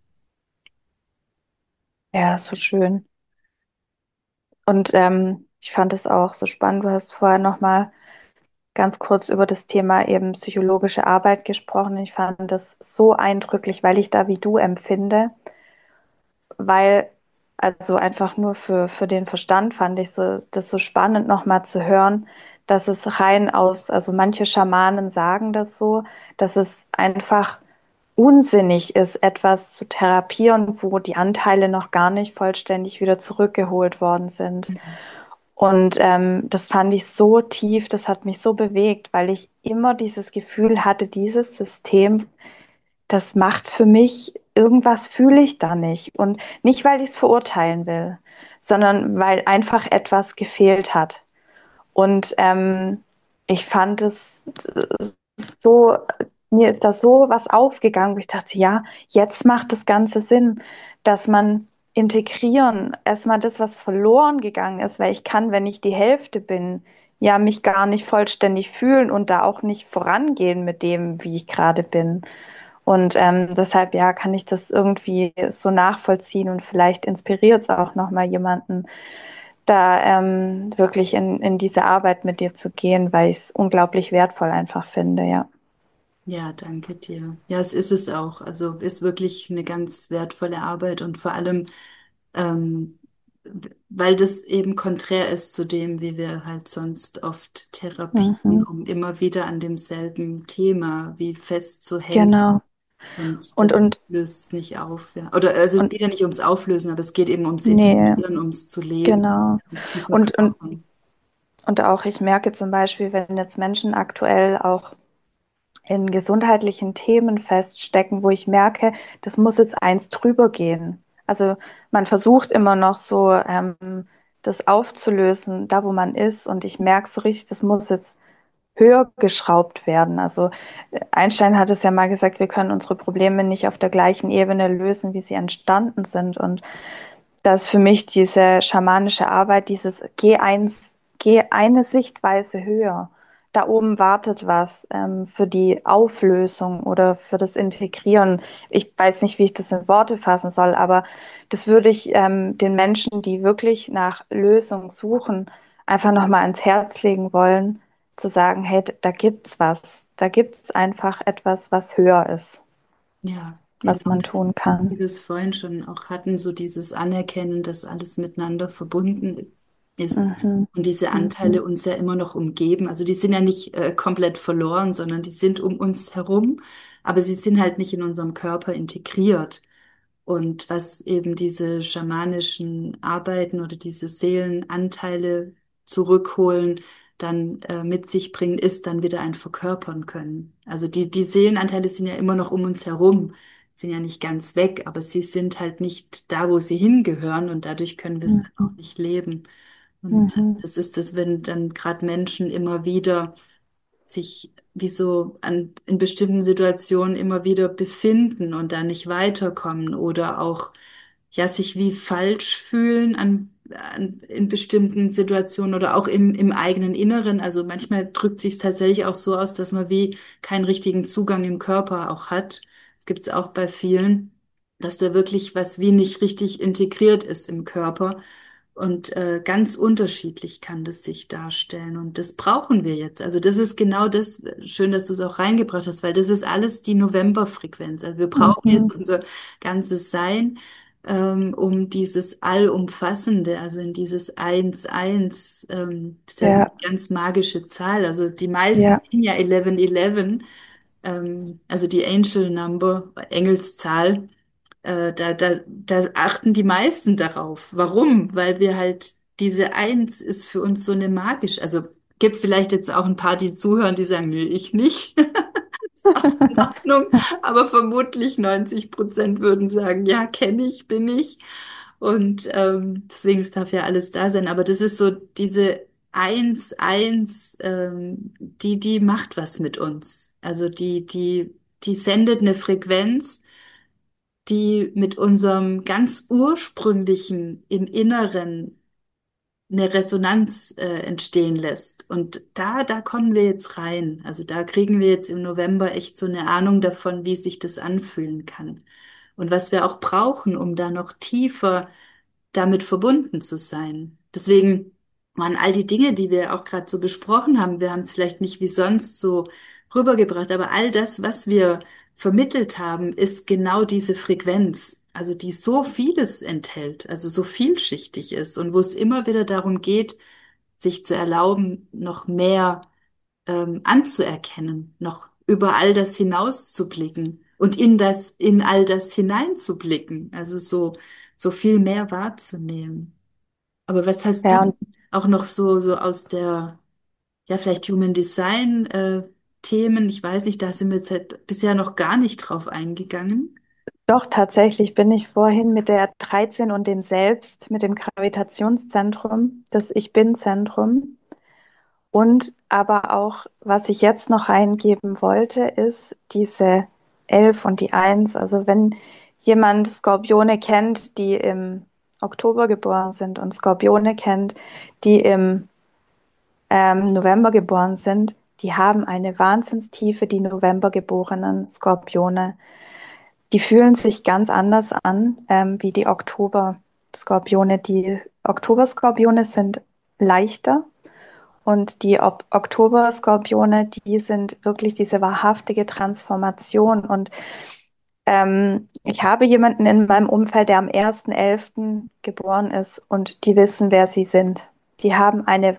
Ja, so schön. Und ähm, ich fand es auch so spannend. Du hast vorher noch mal ganz kurz über das Thema eben psychologische Arbeit gesprochen. Ich fand das so eindrücklich, weil ich da wie du empfinde, weil also einfach nur für, für den Verstand fand ich so, das so spannend nochmal zu hören, dass es rein aus, also manche Schamanen sagen das so, dass es einfach unsinnig ist, etwas zu therapieren, wo die Anteile noch gar nicht vollständig wieder zurückgeholt worden sind. Und ähm, das fand ich so tief, das hat mich so bewegt, weil ich immer dieses Gefühl hatte, dieses System, das macht für mich, irgendwas fühle ich da nicht. Und nicht, weil ich es verurteilen will, sondern weil einfach etwas gefehlt hat. Und ähm, ich fand es so, mir ist da so was aufgegangen, wo ich dachte, ja, jetzt macht das Ganze Sinn, dass man integrieren, erstmal das, was verloren gegangen ist, weil ich kann, wenn ich die Hälfte bin, ja, mich gar nicht vollständig fühlen und da auch nicht vorangehen mit dem, wie ich gerade bin. Und ähm, deshalb, ja, kann ich das irgendwie so nachvollziehen und vielleicht inspiriert es auch nochmal jemanden, da ähm, wirklich in, in diese Arbeit mit dir zu gehen, weil ich es unglaublich wertvoll einfach finde, ja. Ja, danke dir. Ja, es ist es auch. Also ist wirklich eine ganz wertvolle Arbeit und vor allem, ähm, weil das eben konträr ist zu dem, wie wir halt sonst oft therapieren, Mhm, um immer wieder an demselben Thema wie festzuhängen. genau. Und Und, das und, löst es nicht auf. Ja. Oder also es und, geht ja nicht ums Auflösen, aber es geht eben ums nee, Integrieren, ums zu leben, genau. ums zu Und, und, verkörpern. und auch, ich merke zum Beispiel, wenn jetzt Menschen aktuell auch in gesundheitlichen Themen feststecken, wo ich merke, das muss jetzt eins drüber gehen. Also man versucht immer noch so, ähm, das aufzulösen, da wo man ist. Und ich merke so richtig, das muss jetzt höher geschraubt werden. Also äh, Einstein hat es ja mal gesagt, wir können unsere Probleme nicht auf der gleichen Ebene lösen, wie sie entstanden sind. Und das ist für mich diese schamanische Arbeit, dieses geh eins, geh eine Sichtweise höher. Da oben wartet was ähm, für die Auflösung oder für das Integrieren. Ich weiß nicht, wie ich das in Worte fassen soll, aber das würde ich ähm, den Menschen, die wirklich nach Lösung suchen, einfach nochmal ans Herz legen wollen, zu sagen, hey, da gibt's was. Da gibt's einfach etwas, was höher ist, Ja, genau. was man Das tun ist, wie kann. wir es vorhin schon auch hatten, so dieses Anerkennen, dass alles miteinander verbunden ist Mhm. und diese Mhm. Anteile uns ja immer noch umgeben. Also die sind ja nicht äh, komplett verloren, sondern die sind um uns herum, aber sie sind halt nicht in unserem Körper integriert. Und was eben diese schamanischen Arbeiten oder diese Seelenanteile zurückholen, dann äh, mit sich bringen, ist dann wieder ein Verkörpern können. Also die, die Seelenanteile sind ja immer noch um uns herum, sind ja nicht ganz weg, aber sie sind halt nicht da, wo sie hingehören und dadurch können wir es dann Mhm. auch nicht leben. Und Mhm. das ist es, wenn dann gerade Menschen immer wieder sich wie so an, in bestimmten Situationen immer wieder befinden und da nicht weiterkommen oder auch ja sich wie falsch fühlen an, an in bestimmten Situationen oder auch im, im eigenen Inneren. Also manchmal drückt sich es tatsächlich auch so aus, dass man wie keinen richtigen Zugang im Körper auch hat. Das gibt es auch bei vielen, dass da wirklich was wie nicht richtig integriert ist im Körper. Und äh, ganz unterschiedlich kann das sich darstellen. Und das brauchen wir jetzt. Also das ist genau das, schön, dass du es auch reingebracht hast, weil das ist alles die Novemberfrequenz. Also wir brauchen Mhm. jetzt unser ganzes Sein, ähm, um dieses Allumfassende, also in dieses Eins, Eins, ähm, das ist ja so Ja, eine ganz magische Zahl. Also die meisten ja, nehmen ja elf elf, ähm, also die Angel Number, Engelszahl. Äh, da, da, da achten die meisten darauf. Warum? Weil wir halt diese Eins ist für uns so eine magisch. Also gibt vielleicht jetzt auch ein paar, die zuhören, die sagen, nö, ich nicht. Ist auch in Ordnung. Aber vermutlich neunzig Prozent würden sagen, ja, kenne ich, bin ich. Und ähm, deswegen es darf ja alles da sein. Aber das ist so diese Eins, Eins, ähm, die, die macht was mit uns. Also die, die, die sendet eine Frequenz, die mit unserem ganz ursprünglichen im Inneren eine Resonanz äh, entstehen lässt. Und da, da kommen wir jetzt rein. Also da kriegen wir jetzt im November echt so eine Ahnung davon, wie sich das anfühlen kann. Und was wir auch brauchen, um da noch tiefer damit verbunden zu sein. Deswegen waren all die Dinge, die wir auch gerade so besprochen haben, wir haben es vielleicht nicht wie sonst so rübergebracht, aber all das, was wir vermittelt haben, ist genau diese Frequenz, also die so vieles enthält, also so vielschichtig ist und wo es immer wieder darum geht, sich zu erlauben, noch mehr ähm, anzuerkennen, noch über all das hinaus zu blicken und in das, in all das hineinzublicken, also so, so viel mehr wahrzunehmen. Aber was hast ja. Und du? auch noch so, so aus der, ja, vielleicht Human Design äh, Themen. Ich weiß nicht, da sind wir jetzt halt bisher noch gar nicht drauf eingegangen. Doch, tatsächlich bin ich vorhin mit der dreizehn und dem Selbst, mit dem Gravitationszentrum, das Ich Bin-Zentrum. Und aber auch, was ich jetzt noch reingeben wollte, ist diese elf und die eins. Also wenn jemand Skorpione kennt, die im Oktober geboren sind und Skorpione kennt, die im ähm, November geboren sind, die haben eine Wahnsinnstiefe, die November-geborenen Skorpione. Die fühlen sich ganz anders an, ähm, wie die Oktober-Skorpione. Die Oktober-Skorpione sind leichter und die Ob Oktober-Skorpione, die sind wirklich diese wahrhaftige Transformation. Und ähm, ich habe jemanden in meinem Umfeld, der am ersten elften geboren ist und die wissen, wer sie sind. Die haben eine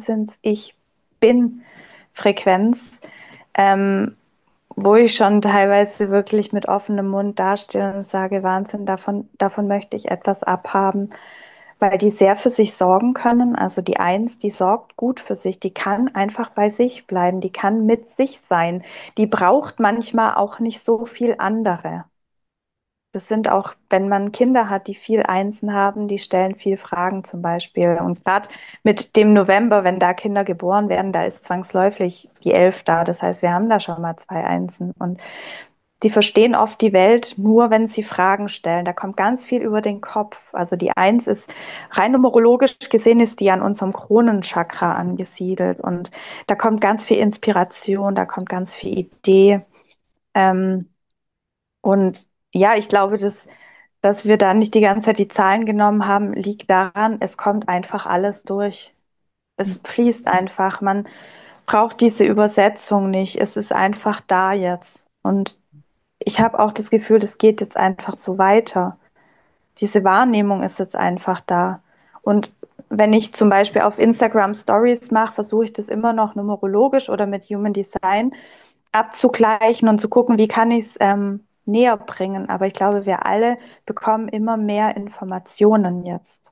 Wahnsinns-Ich-Bin-Frequenz, ähm, wo ich schon teilweise wirklich mit offenem Mund dastehe und sage, Wahnsinn, davon, davon möchte ich etwas abhaben, weil die sehr für sich sorgen können. Also die Eins, die sorgt gut für sich, die kann einfach bei sich bleiben, die kann mit sich sein. Die braucht manchmal auch nicht so viel andere. Das sind auch, wenn man Kinder hat, die viel Einsen haben, die stellen viel Fragen zum Beispiel. Und gerade mit dem November, wenn da Kinder geboren werden, da ist zwangsläufig die Elf da. Das heißt, wir haben da schon mal zwei Einsen. Und die verstehen oft die Welt nur, wenn sie Fragen stellen. Da kommt ganz viel über den Kopf. Also die Eins ist rein numerologisch gesehen, ist die an unserem Kronenchakra angesiedelt. Und da kommt ganz viel Inspiration, da kommt ganz viel Idee. Ähm, und ja, ich glaube, dass, dass wir da nicht die ganze Zeit die Zahlen genommen haben, liegt daran, es kommt einfach alles durch. Es fließt einfach. Man braucht diese Übersetzung nicht. Es ist einfach da jetzt. Und ich habe auch das Gefühl, das geht jetzt einfach so weiter. Diese Wahrnehmung ist jetzt einfach da. Und wenn ich zum Beispiel auf Instagram Stories mache, versuche ich das immer noch numerologisch oder mit Human Design abzugleichen und zu gucken, wie kann ich es ähm, näher bringen. Aber ich glaube, wir alle bekommen immer mehr Informationen jetzt.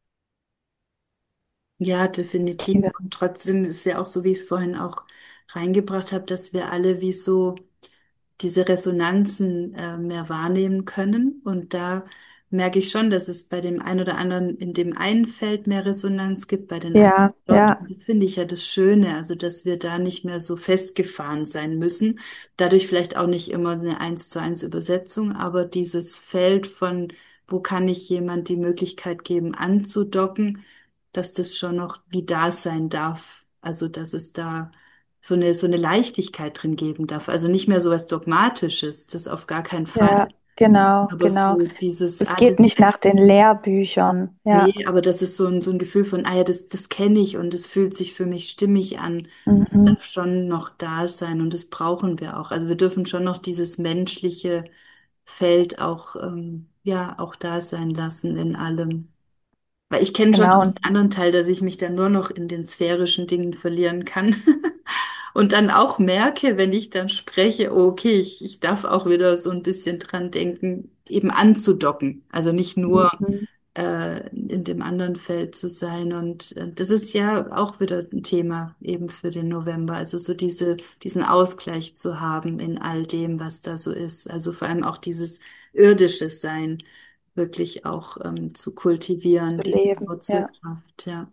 Ja, definitiv. Die wir, Und trotzdem ist ja auch so, wie ich es vorhin auch reingebracht habe, dass wir alle wie so diese Resonanzen äh, mehr wahrnehmen können. Und da merke ich schon, dass es bei dem einen oder anderen in dem einen Feld mehr Resonanz gibt, bei den anderen ja, dort. ja, Und das finde ich ja das Schöne, also dass wir da nicht mehr so festgefahren sein müssen. Dadurch vielleicht auch nicht immer eine eins zu eins Übersetzung, aber dieses Feld von, wo kann ich jemand die Möglichkeit geben, anzudocken, dass das schon noch wie da sein darf. Also dass es da so eine, so eine Leichtigkeit drin geben darf. Also nicht mehr so was Dogmatisches, das auf gar keinen Fall. ja, genau, Aber genau. so dieses Es geht alles, nicht nach den Lehrbüchern. Ja. nee, aber das ist so ein, so ein Gefühl von, ah ja, das, das kenne ich und es fühlt sich für mich stimmig an, Mhm. darf schon noch da sein und das brauchen wir auch. Also wir dürfen schon noch dieses menschliche Feld auch, ähm, ja, auch da sein lassen in allem. Weil ich kenne schon Genau. auch einen Und anderen Teil, dass ich mich dann nur noch in den sphärischen Dingen verlieren kann. Und dann auch merke, wenn ich dann spreche, oh, okay, ich, ich darf auch wieder so ein bisschen dran denken, eben anzudocken. Also nicht nur mhm. äh, in dem anderen Feld zu sein. Und äh, das ist ja auch wieder ein Thema eben für den November. Also so diese, diesen Ausgleich zu haben in all dem, was da so ist. Also vor allem auch dieses irdische Sein wirklich auch ähm, zu Zu kultivieren, diese leben. Ja. Wurzelkraft, ja.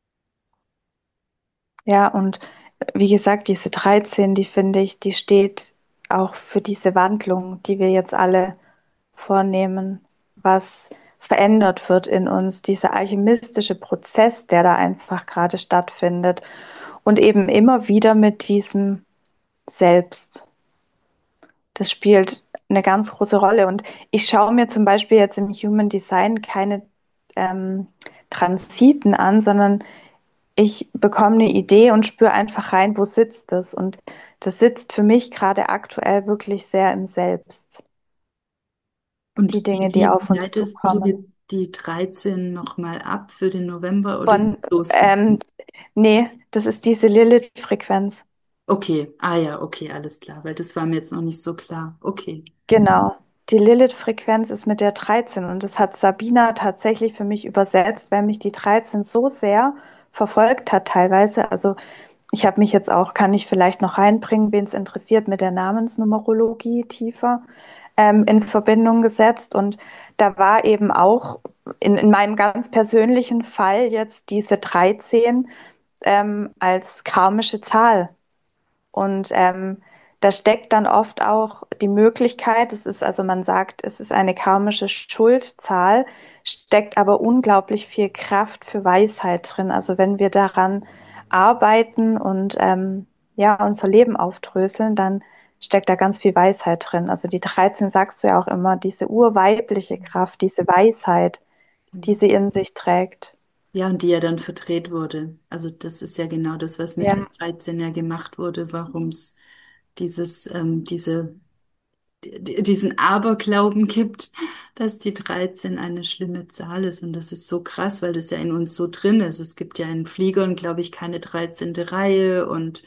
Ja, und wie gesagt, diese dreizehn, die finde ich, die steht auch für diese Wandlung, die wir jetzt alle vornehmen, was verändert wird in uns, dieser alchemistische Prozess, der da einfach gerade stattfindet und eben immer wieder mit diesem Selbst. Das spielt eine ganz große Rolle. Und ich schaue mir zum Beispiel jetzt im Human Design keine ähm, Transiten an, sondern ich bekomme eine Idee und spüre einfach rein, wo sitzt das. Und das sitzt für mich gerade aktuell wirklich sehr im Selbst. Und Die Dinge, wie, die wie auf uns leitest du zukommen. die, die dreizehn nochmal ab für den November oder ist Von, es losgegangen? ähm, nee, das ist diese Lilith-Frequenz. Okay, ah ja, okay, alles klar, weil das war mir jetzt noch nicht so klar. Okay. Genau. Die Lilith-Frequenz ist mit der dreizehn und das hat Sabina tatsächlich für mich übersetzt, weil mich die dreizehn so sehr verfolgt hat teilweise. Also ich habe mich jetzt auch, kann ich vielleicht noch reinbringen, wen es interessiert, mit der Namensnumerologie tiefer ähm, in Verbindung gesetzt. Und da war eben auch in, in meinem ganz persönlichen Fall jetzt diese dreizehn ähm, als karmische Zahl. Und ähm, da steckt dann oft auch die Möglichkeit, es ist also man sagt, es ist eine karmische Schuldzahl, steckt aber unglaublich viel Kraft für Weisheit drin. Also wenn wir daran arbeiten und ähm, ja unser Leben aufdröseln, dann steckt da ganz viel Weisheit drin. Also die dreizehn sagst du ja auch immer, diese urweibliche Kraft, diese Weisheit, die sie in sich trägt. Ja, und die ja dann verdreht wurde. Also das ist ja genau das, was mit der Ja. dreizehn ja gemacht wurde, warum es dieses, ähm, diese, die- diesen Aberglauben gibt, dass die dreizehn eine schlimme Zahl ist. Und das ist so krass, weil das ja in uns so drin ist. Es gibt ja in Fliegern, glaube ich, keine dreizehnte Reihe und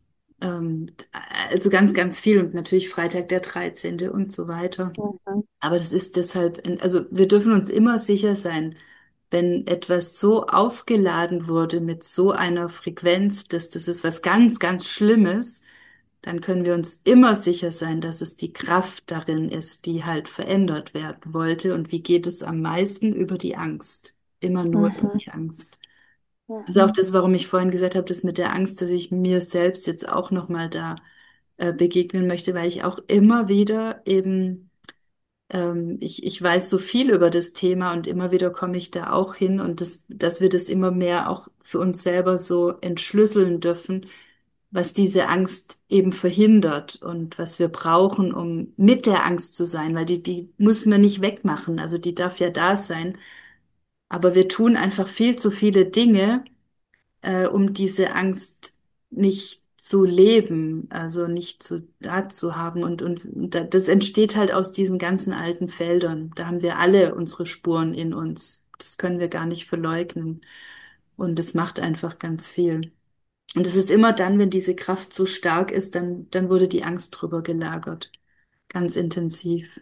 ähm, also ganz, ganz viel und natürlich Freitag der dreizehnte und so weiter. Mhm. Aber das ist deshalb, also wir dürfen uns immer sicher sein, wenn etwas so aufgeladen wurde mit so einer Frequenz, dass das ist was ganz, ganz Schlimmes, dann können wir uns immer sicher sein, dass es die Kraft darin ist, die halt verändert werden wollte. Und wie geht es am meisten? Über die Angst. Immer nur über Mhm. die Angst. Das ist auch Mhm. das, warum ich vorhin gesagt habe, das mit der Angst, dass ich mir selbst jetzt auch nochmal da äh, begegnen möchte, weil ich auch immer wieder eben ähm, ich, ich weiß so viel über das Thema und immer wieder komme ich da auch hin und das, dass wir das immer mehr auch für uns selber so entschlüsseln dürfen, was diese Angst eben verhindert und was wir brauchen, um mit der Angst zu sein, weil die, die muss man nicht wegmachen, also die darf ja da sein, aber wir tun einfach viel zu viele Dinge, äh, um diese Angst nicht zu leben, also nicht zu da zu haben. Und, und da- das entsteht halt aus diesen ganzen alten Feldern. Da haben wir alle unsere Spuren in uns. Das können wir gar nicht verleugnen. Und es macht einfach ganz viel. Und es ist immer dann, wenn diese Kraft so stark ist, dann, dann wurde die Angst drüber gelagert. Ganz intensiv.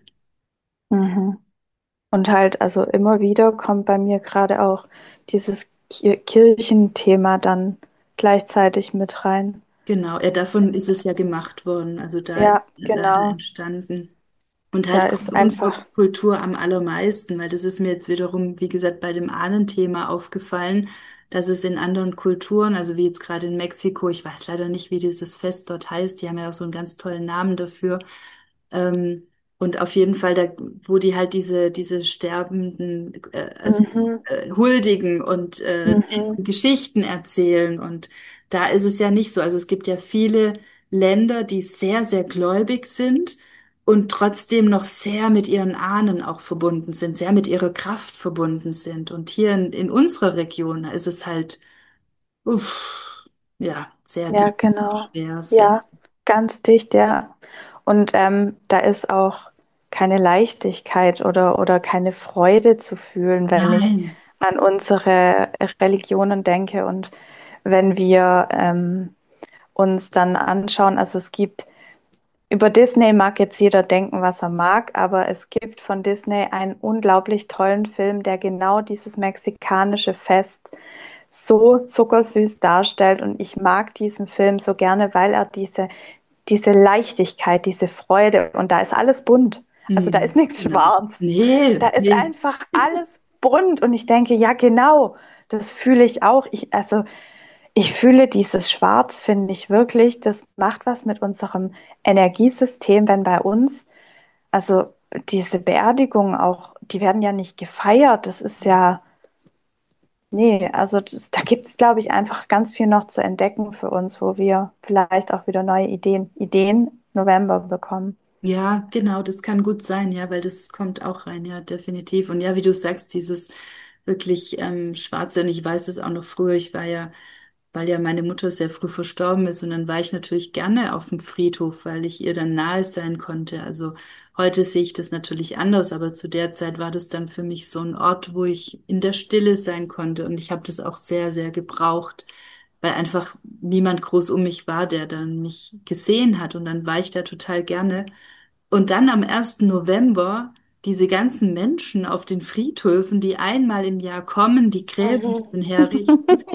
Mhm. Und halt, also immer wieder kommt bei mir gerade auch dieses Ki- Kirchenthema dann gleichzeitig mit rein. Genau, ja, davon ist es ja gemacht worden. Also da, Ja, da genau. entstanden. Und Da halt auch ist in unserer einfach, Kultur am allermeisten, weil das ist mir jetzt wiederum, wie gesagt, bei dem Ahnenthema aufgefallen, dass es in anderen Kulturen, also wie jetzt gerade in Mexiko, ich weiß leider nicht, wie dieses Fest dort heißt, die haben ja auch so einen ganz tollen Namen dafür, ähm, und auf jeden Fall, da, wo die halt diese, diese Sterbenden, äh, also mhm, äh, huldigen und äh, mhm, Geschichten erzählen. Und da ist es ja nicht so. Also es gibt ja viele Länder, die sehr, sehr gläubig sind und trotzdem noch sehr mit ihren Ahnen auch verbunden sind, sehr mit ihrer Kraft verbunden sind. Und hier in, in unserer Region ist es halt, uff, ja, sehr ja, dicht, genau. schwer, sehr. Ja, ganz dicht, ja. Und ähm, da ist auch keine Leichtigkeit oder, oder keine Freude zu fühlen, wenn ich Nein. an unsere Religionen denke und wenn wir ähm, uns dann anschauen, also es gibt über Disney mag jetzt jeder denken, was er mag, aber es gibt von Disney einen unglaublich tollen Film, der genau dieses mexikanische Fest so zuckersüß darstellt. Und ich mag diesen Film so gerne, weil er diese, diese Leichtigkeit, diese Freude, und da ist alles bunt. Also da ist Hm, nichts genau. schwarz. Nee, Da ist nee. einfach alles bunt. Und ich denke, ja, genau, das fühle ich auch. Ich, also ich fühle dieses Schwarz, finde ich wirklich, das macht was mit unserem Energiesystem, wenn bei uns, also diese Beerdigungen auch, die werden ja nicht gefeiert. Das ist ja, nee, also das, da gibt es, glaube ich, einfach ganz viel noch zu entdecken für uns, wo wir vielleicht auch wieder neue Ideen, Ideen November bekommen. Ja, genau, das kann gut sein, ja, weil das kommt auch rein, ja, definitiv. Und ja, wie du sagst, dieses wirklich ähm, Schwarze, und ich weiß es auch noch früher, ich war ja, weil ja meine Mutter sehr früh verstorben ist, und dann war ich natürlich gerne auf dem Friedhof, weil ich ihr dann nahe sein konnte. Also heute sehe ich das natürlich anders, aber zu der Zeit war das dann für mich so ein Ort, wo ich in der Stille sein konnte. Und ich habe das auch sehr, sehr gebraucht, weil einfach niemand groß um mich war, der dann mich gesehen hat. Und dann war ich da total gerne. Und dann am ersten November diese ganzen Menschen auf den Friedhöfen, die einmal im Jahr kommen, die Gräber Mhm. schön herrichten.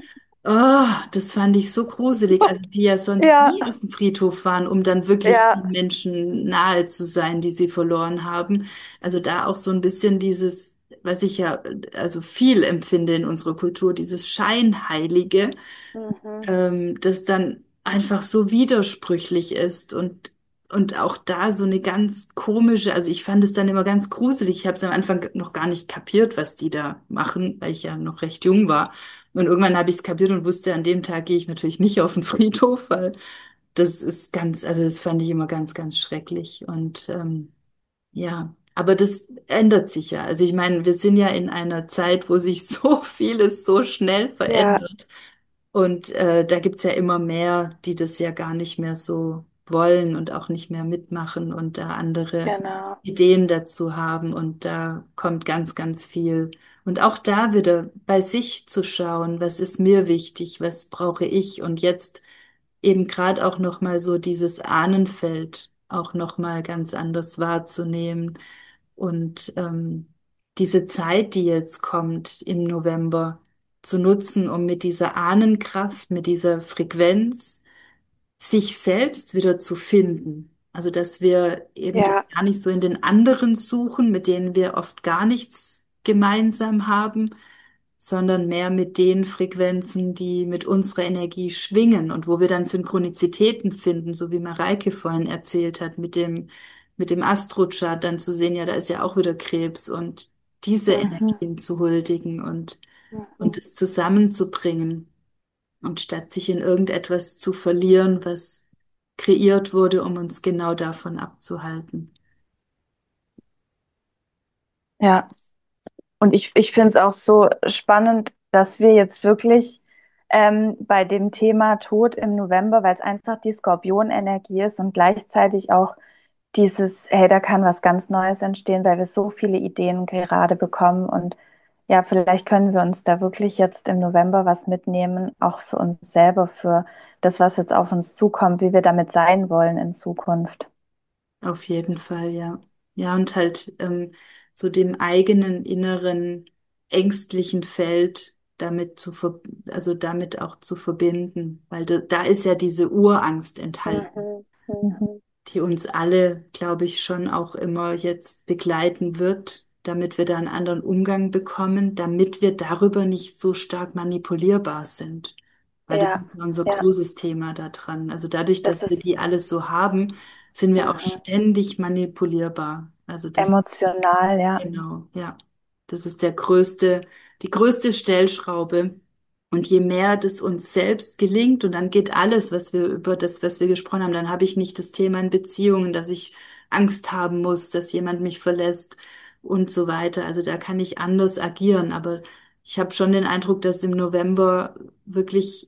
Oh, das fand ich so gruselig. Also die ja sonst Ja, nie auf dem Friedhof waren, um dann wirklich ja. den Menschen nahe zu sein, die sie verloren haben. Also da auch so ein bisschen dieses, was ich ja also viel empfinde in unserer Kultur, dieses Scheinheilige, Mhm. ähm, das dann einfach so widersprüchlich ist und und auch da so eine ganz komische, also ich fand es dann immer ganz gruselig. Ich habe es am Anfang noch gar nicht kapiert, was die da machen, weil ich ja noch recht jung war. Und irgendwann habe ich es kapiert und wusste, an dem Tag gehe ich natürlich nicht auf den Friedhof, weil das ist ganz, also das fand ich immer ganz, ganz schrecklich. Und ähm, ja, aber das ändert sich ja. Also ich meine, wir sind ja in einer Zeit, wo sich so vieles so schnell Ja, verändert. Und äh, da gibt's ja immer mehr, die das ja gar nicht mehr so wollen und auch nicht mehr mitmachen und da andere genau. Ideen dazu haben. Und da kommt ganz, ganz viel. Und auch da wieder bei sich zu schauen, was ist mir wichtig, was brauche ich? Und jetzt eben gerade auch noch mal so dieses Ahnenfeld auch noch mal ganz anders wahrzunehmen und ähm, diese Zeit, die jetzt kommt im November, zu nutzen, um mit dieser Ahnenkraft, mit dieser Frequenz sich selbst wieder zu finden. Also, dass wir eben das Ja, gar nicht so in den anderen suchen, mit denen wir oft gar nichts gemeinsam haben, sondern mehr mit den Frequenzen, die mit unserer Energie schwingen und wo wir dann Synchronizitäten finden, so wie Mareike vorhin erzählt hat, mit dem, mit dem Astrochart dann zu sehen, ja, da ist ja auch wieder Krebs und diese mhm. Energien zu huldigen und, und Mhm. es zusammenzubringen und statt sich in irgendetwas zu verlieren, was kreiert wurde, um uns genau davon abzuhalten. Ja. Und ich, ich finde es auch so spannend, dass wir jetzt wirklich ähm, bei dem Thema Tod im November, weil es einfach die Skorpionenergie ist und gleichzeitig auch dieses, hey, da kann was ganz Neues entstehen, weil wir so viele Ideen gerade bekommen. Und ja, vielleicht können wir uns da wirklich jetzt im November was mitnehmen, auch für uns selber, für das, was jetzt auf uns zukommt, wie wir damit sein wollen in Zukunft. Auf jeden Fall, ja. Ja, und halt ähm, so dem eigenen inneren ängstlichen Feld damit zu ver also damit auch zu verbinden, weil da, da ist ja diese Urangst enthalten, Mhm. Mhm. die uns alle, glaube ich, schon auch immer jetzt begleiten wird, damit wir da einen anderen Umgang bekommen, damit wir darüber nicht so stark manipulierbar sind. Weil das Ja, ist unser ja, großes Thema da dran. Also dadurch, das dass wir ist die alles so haben, sind wir auch mhm. ständig manipulierbar. Also das Emotional, ja. Genau, ja. Das ist der größte, die größte Stellschraube. Und je mehr das uns selbst gelingt, und dann geht alles, was wir über das, was wir gesprochen haben, dann habe ich nicht das Thema in Beziehungen, dass ich Angst haben muss, dass jemand mich verlässt und so weiter. Also da kann ich anders agieren. Aber ich habe schon den Eindruck, dass im November wirklich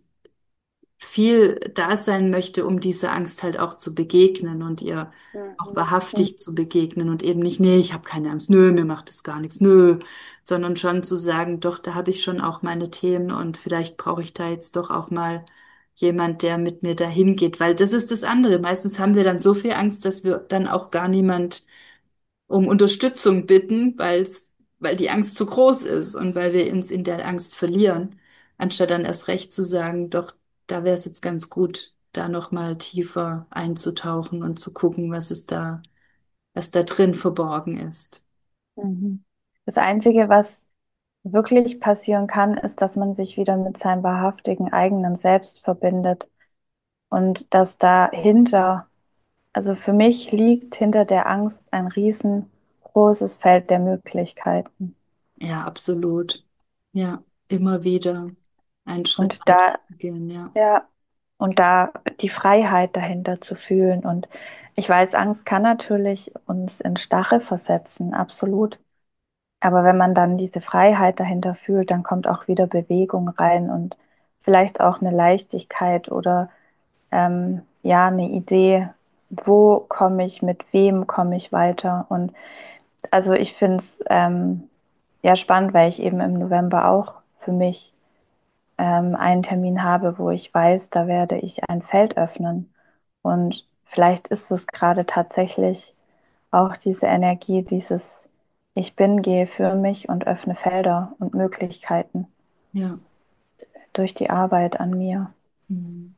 viel da sein möchte, um dieser Angst halt auch zu begegnen und ihr auch Mhm. Mhm. wahrhaftig zu begegnen und eben nicht, nee, ich habe keine Angst, nö, mir macht das gar nichts, nö, sondern schon zu sagen, doch, da habe ich schon auch meine Themen und vielleicht brauche ich da jetzt doch auch mal jemand, der mit mir dahin geht, weil das ist das andere. Meistens haben wir dann so viel Angst, dass wir dann auch gar niemand um Unterstützung bitten, weil's, weil die Angst zu groß ist und weil wir uns in der Angst verlieren, anstatt dann erst recht zu sagen, doch, da wäre es jetzt ganz gut, da nochmal tiefer einzutauchen und zu gucken, was es da, was da drin verborgen ist. Mhm. Das Einzige, was wirklich passieren kann, ist, dass man sich wieder mit seinem wahrhaftigen eigenen Selbst verbindet und dass dahinter, also für mich liegt hinter der Angst ein riesengroßes Feld der Möglichkeiten. Ja, absolut. Ja, immer wieder einen Schritt Und weiter da, gehen, ja. ja, und da die Freiheit dahinter zu fühlen. Und ich weiß, Angst kann natürlich uns in Starre versetzen, absolut. Aber wenn man dann diese Freiheit dahinter fühlt, dann kommt auch wieder Bewegung rein und vielleicht auch eine Leichtigkeit oder ähm, ja, eine Idee, wo komme ich, mit wem komme ich weiter. Und also ich finde es ähm, ja spannend, weil ich eben im November auch für mich ähm, einen Termin habe, wo ich weiß, da werde ich ein Feld öffnen. Und vielleicht ist es gerade tatsächlich auch diese Energie, dieses Ich bin, gehe für mich und öffne Felder und Möglichkeiten. Ja. durch die Arbeit an mir. Hm.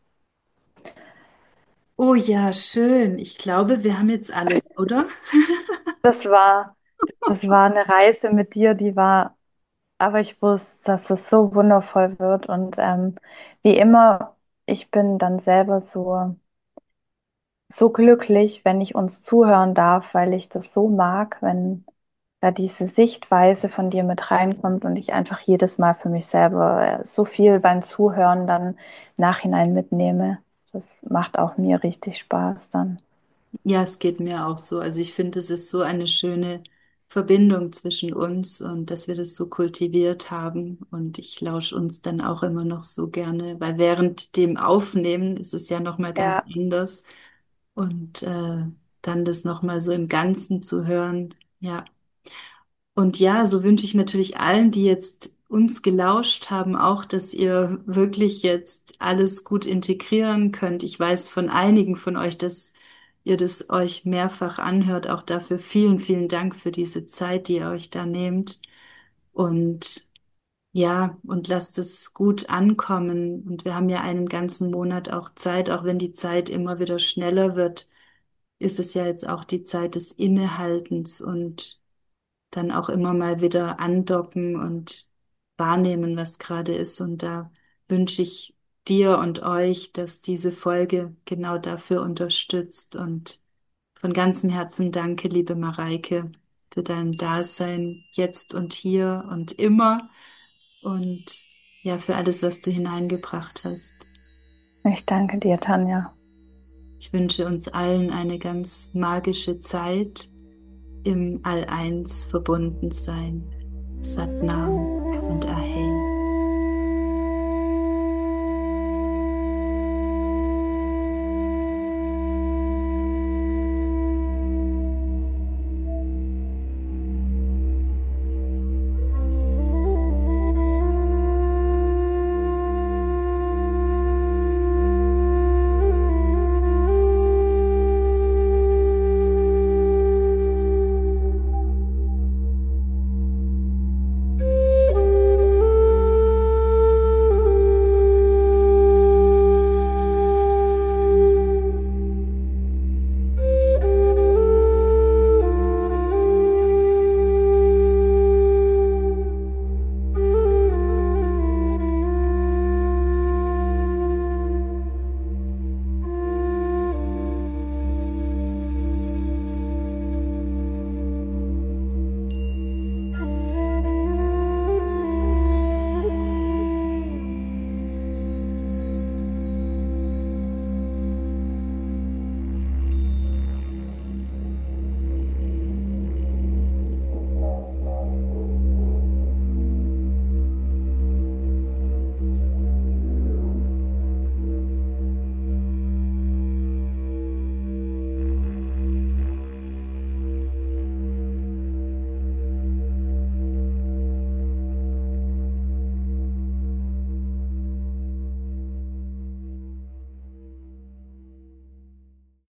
Oh ja, schön. Ich glaube, wir haben jetzt alles, oder? Das war, das war eine Reise mit dir, die war, aber ich wusste, dass es so wundervoll wird. Und ähm, wie immer, ich bin dann selber so, so glücklich, wenn ich uns zuhören darf, weil ich das so mag, wenn da diese Sichtweise von dir mit reinkommt und ich einfach jedes Mal für mich selber so viel beim Zuhören dann nachhinein mitnehme. Das macht auch mir richtig Spaß dann. Ja, es geht mir auch so. Also ich finde, es ist so eine schöne Verbindung zwischen uns und dass wir das so kultiviert haben. Und ich lausche uns dann auch immer noch so gerne, weil während dem Aufnehmen ist es ja nochmal ganz Ja, anders. Und äh, dann das nochmal so im Ganzen zu hören. Ja. Und ja, so wünsche ich natürlich allen, die jetzt uns gelauscht haben, auch, dass ihr wirklich jetzt alles gut integrieren könnt. Ich weiß von einigen von euch, dass ihr das euch mehrfach anhört. Auch dafür vielen, vielen Dank für diese Zeit, die ihr euch da nehmt. Und ja, und lasst es gut ankommen. Und wir haben ja einen ganzen Monat auch Zeit, auch wenn die Zeit immer wieder schneller wird, ist es ja jetzt auch die Zeit des Innehaltens und dann auch immer mal wieder andocken und wahrnehmen, was gerade ist. Und da wünsche ich dir und euch, dass diese Folge genau dafür unterstützt. Und von ganzem Herzen danke, liebe Mareike, für dein Dasein jetzt und hier und immer und ja, für alles, was du hineingebracht hast. ich danke dir, Tanja. Ich wünsche uns allen eine ganz magische Zeit im All-Eins verbunden sein. Satnam und Ahe.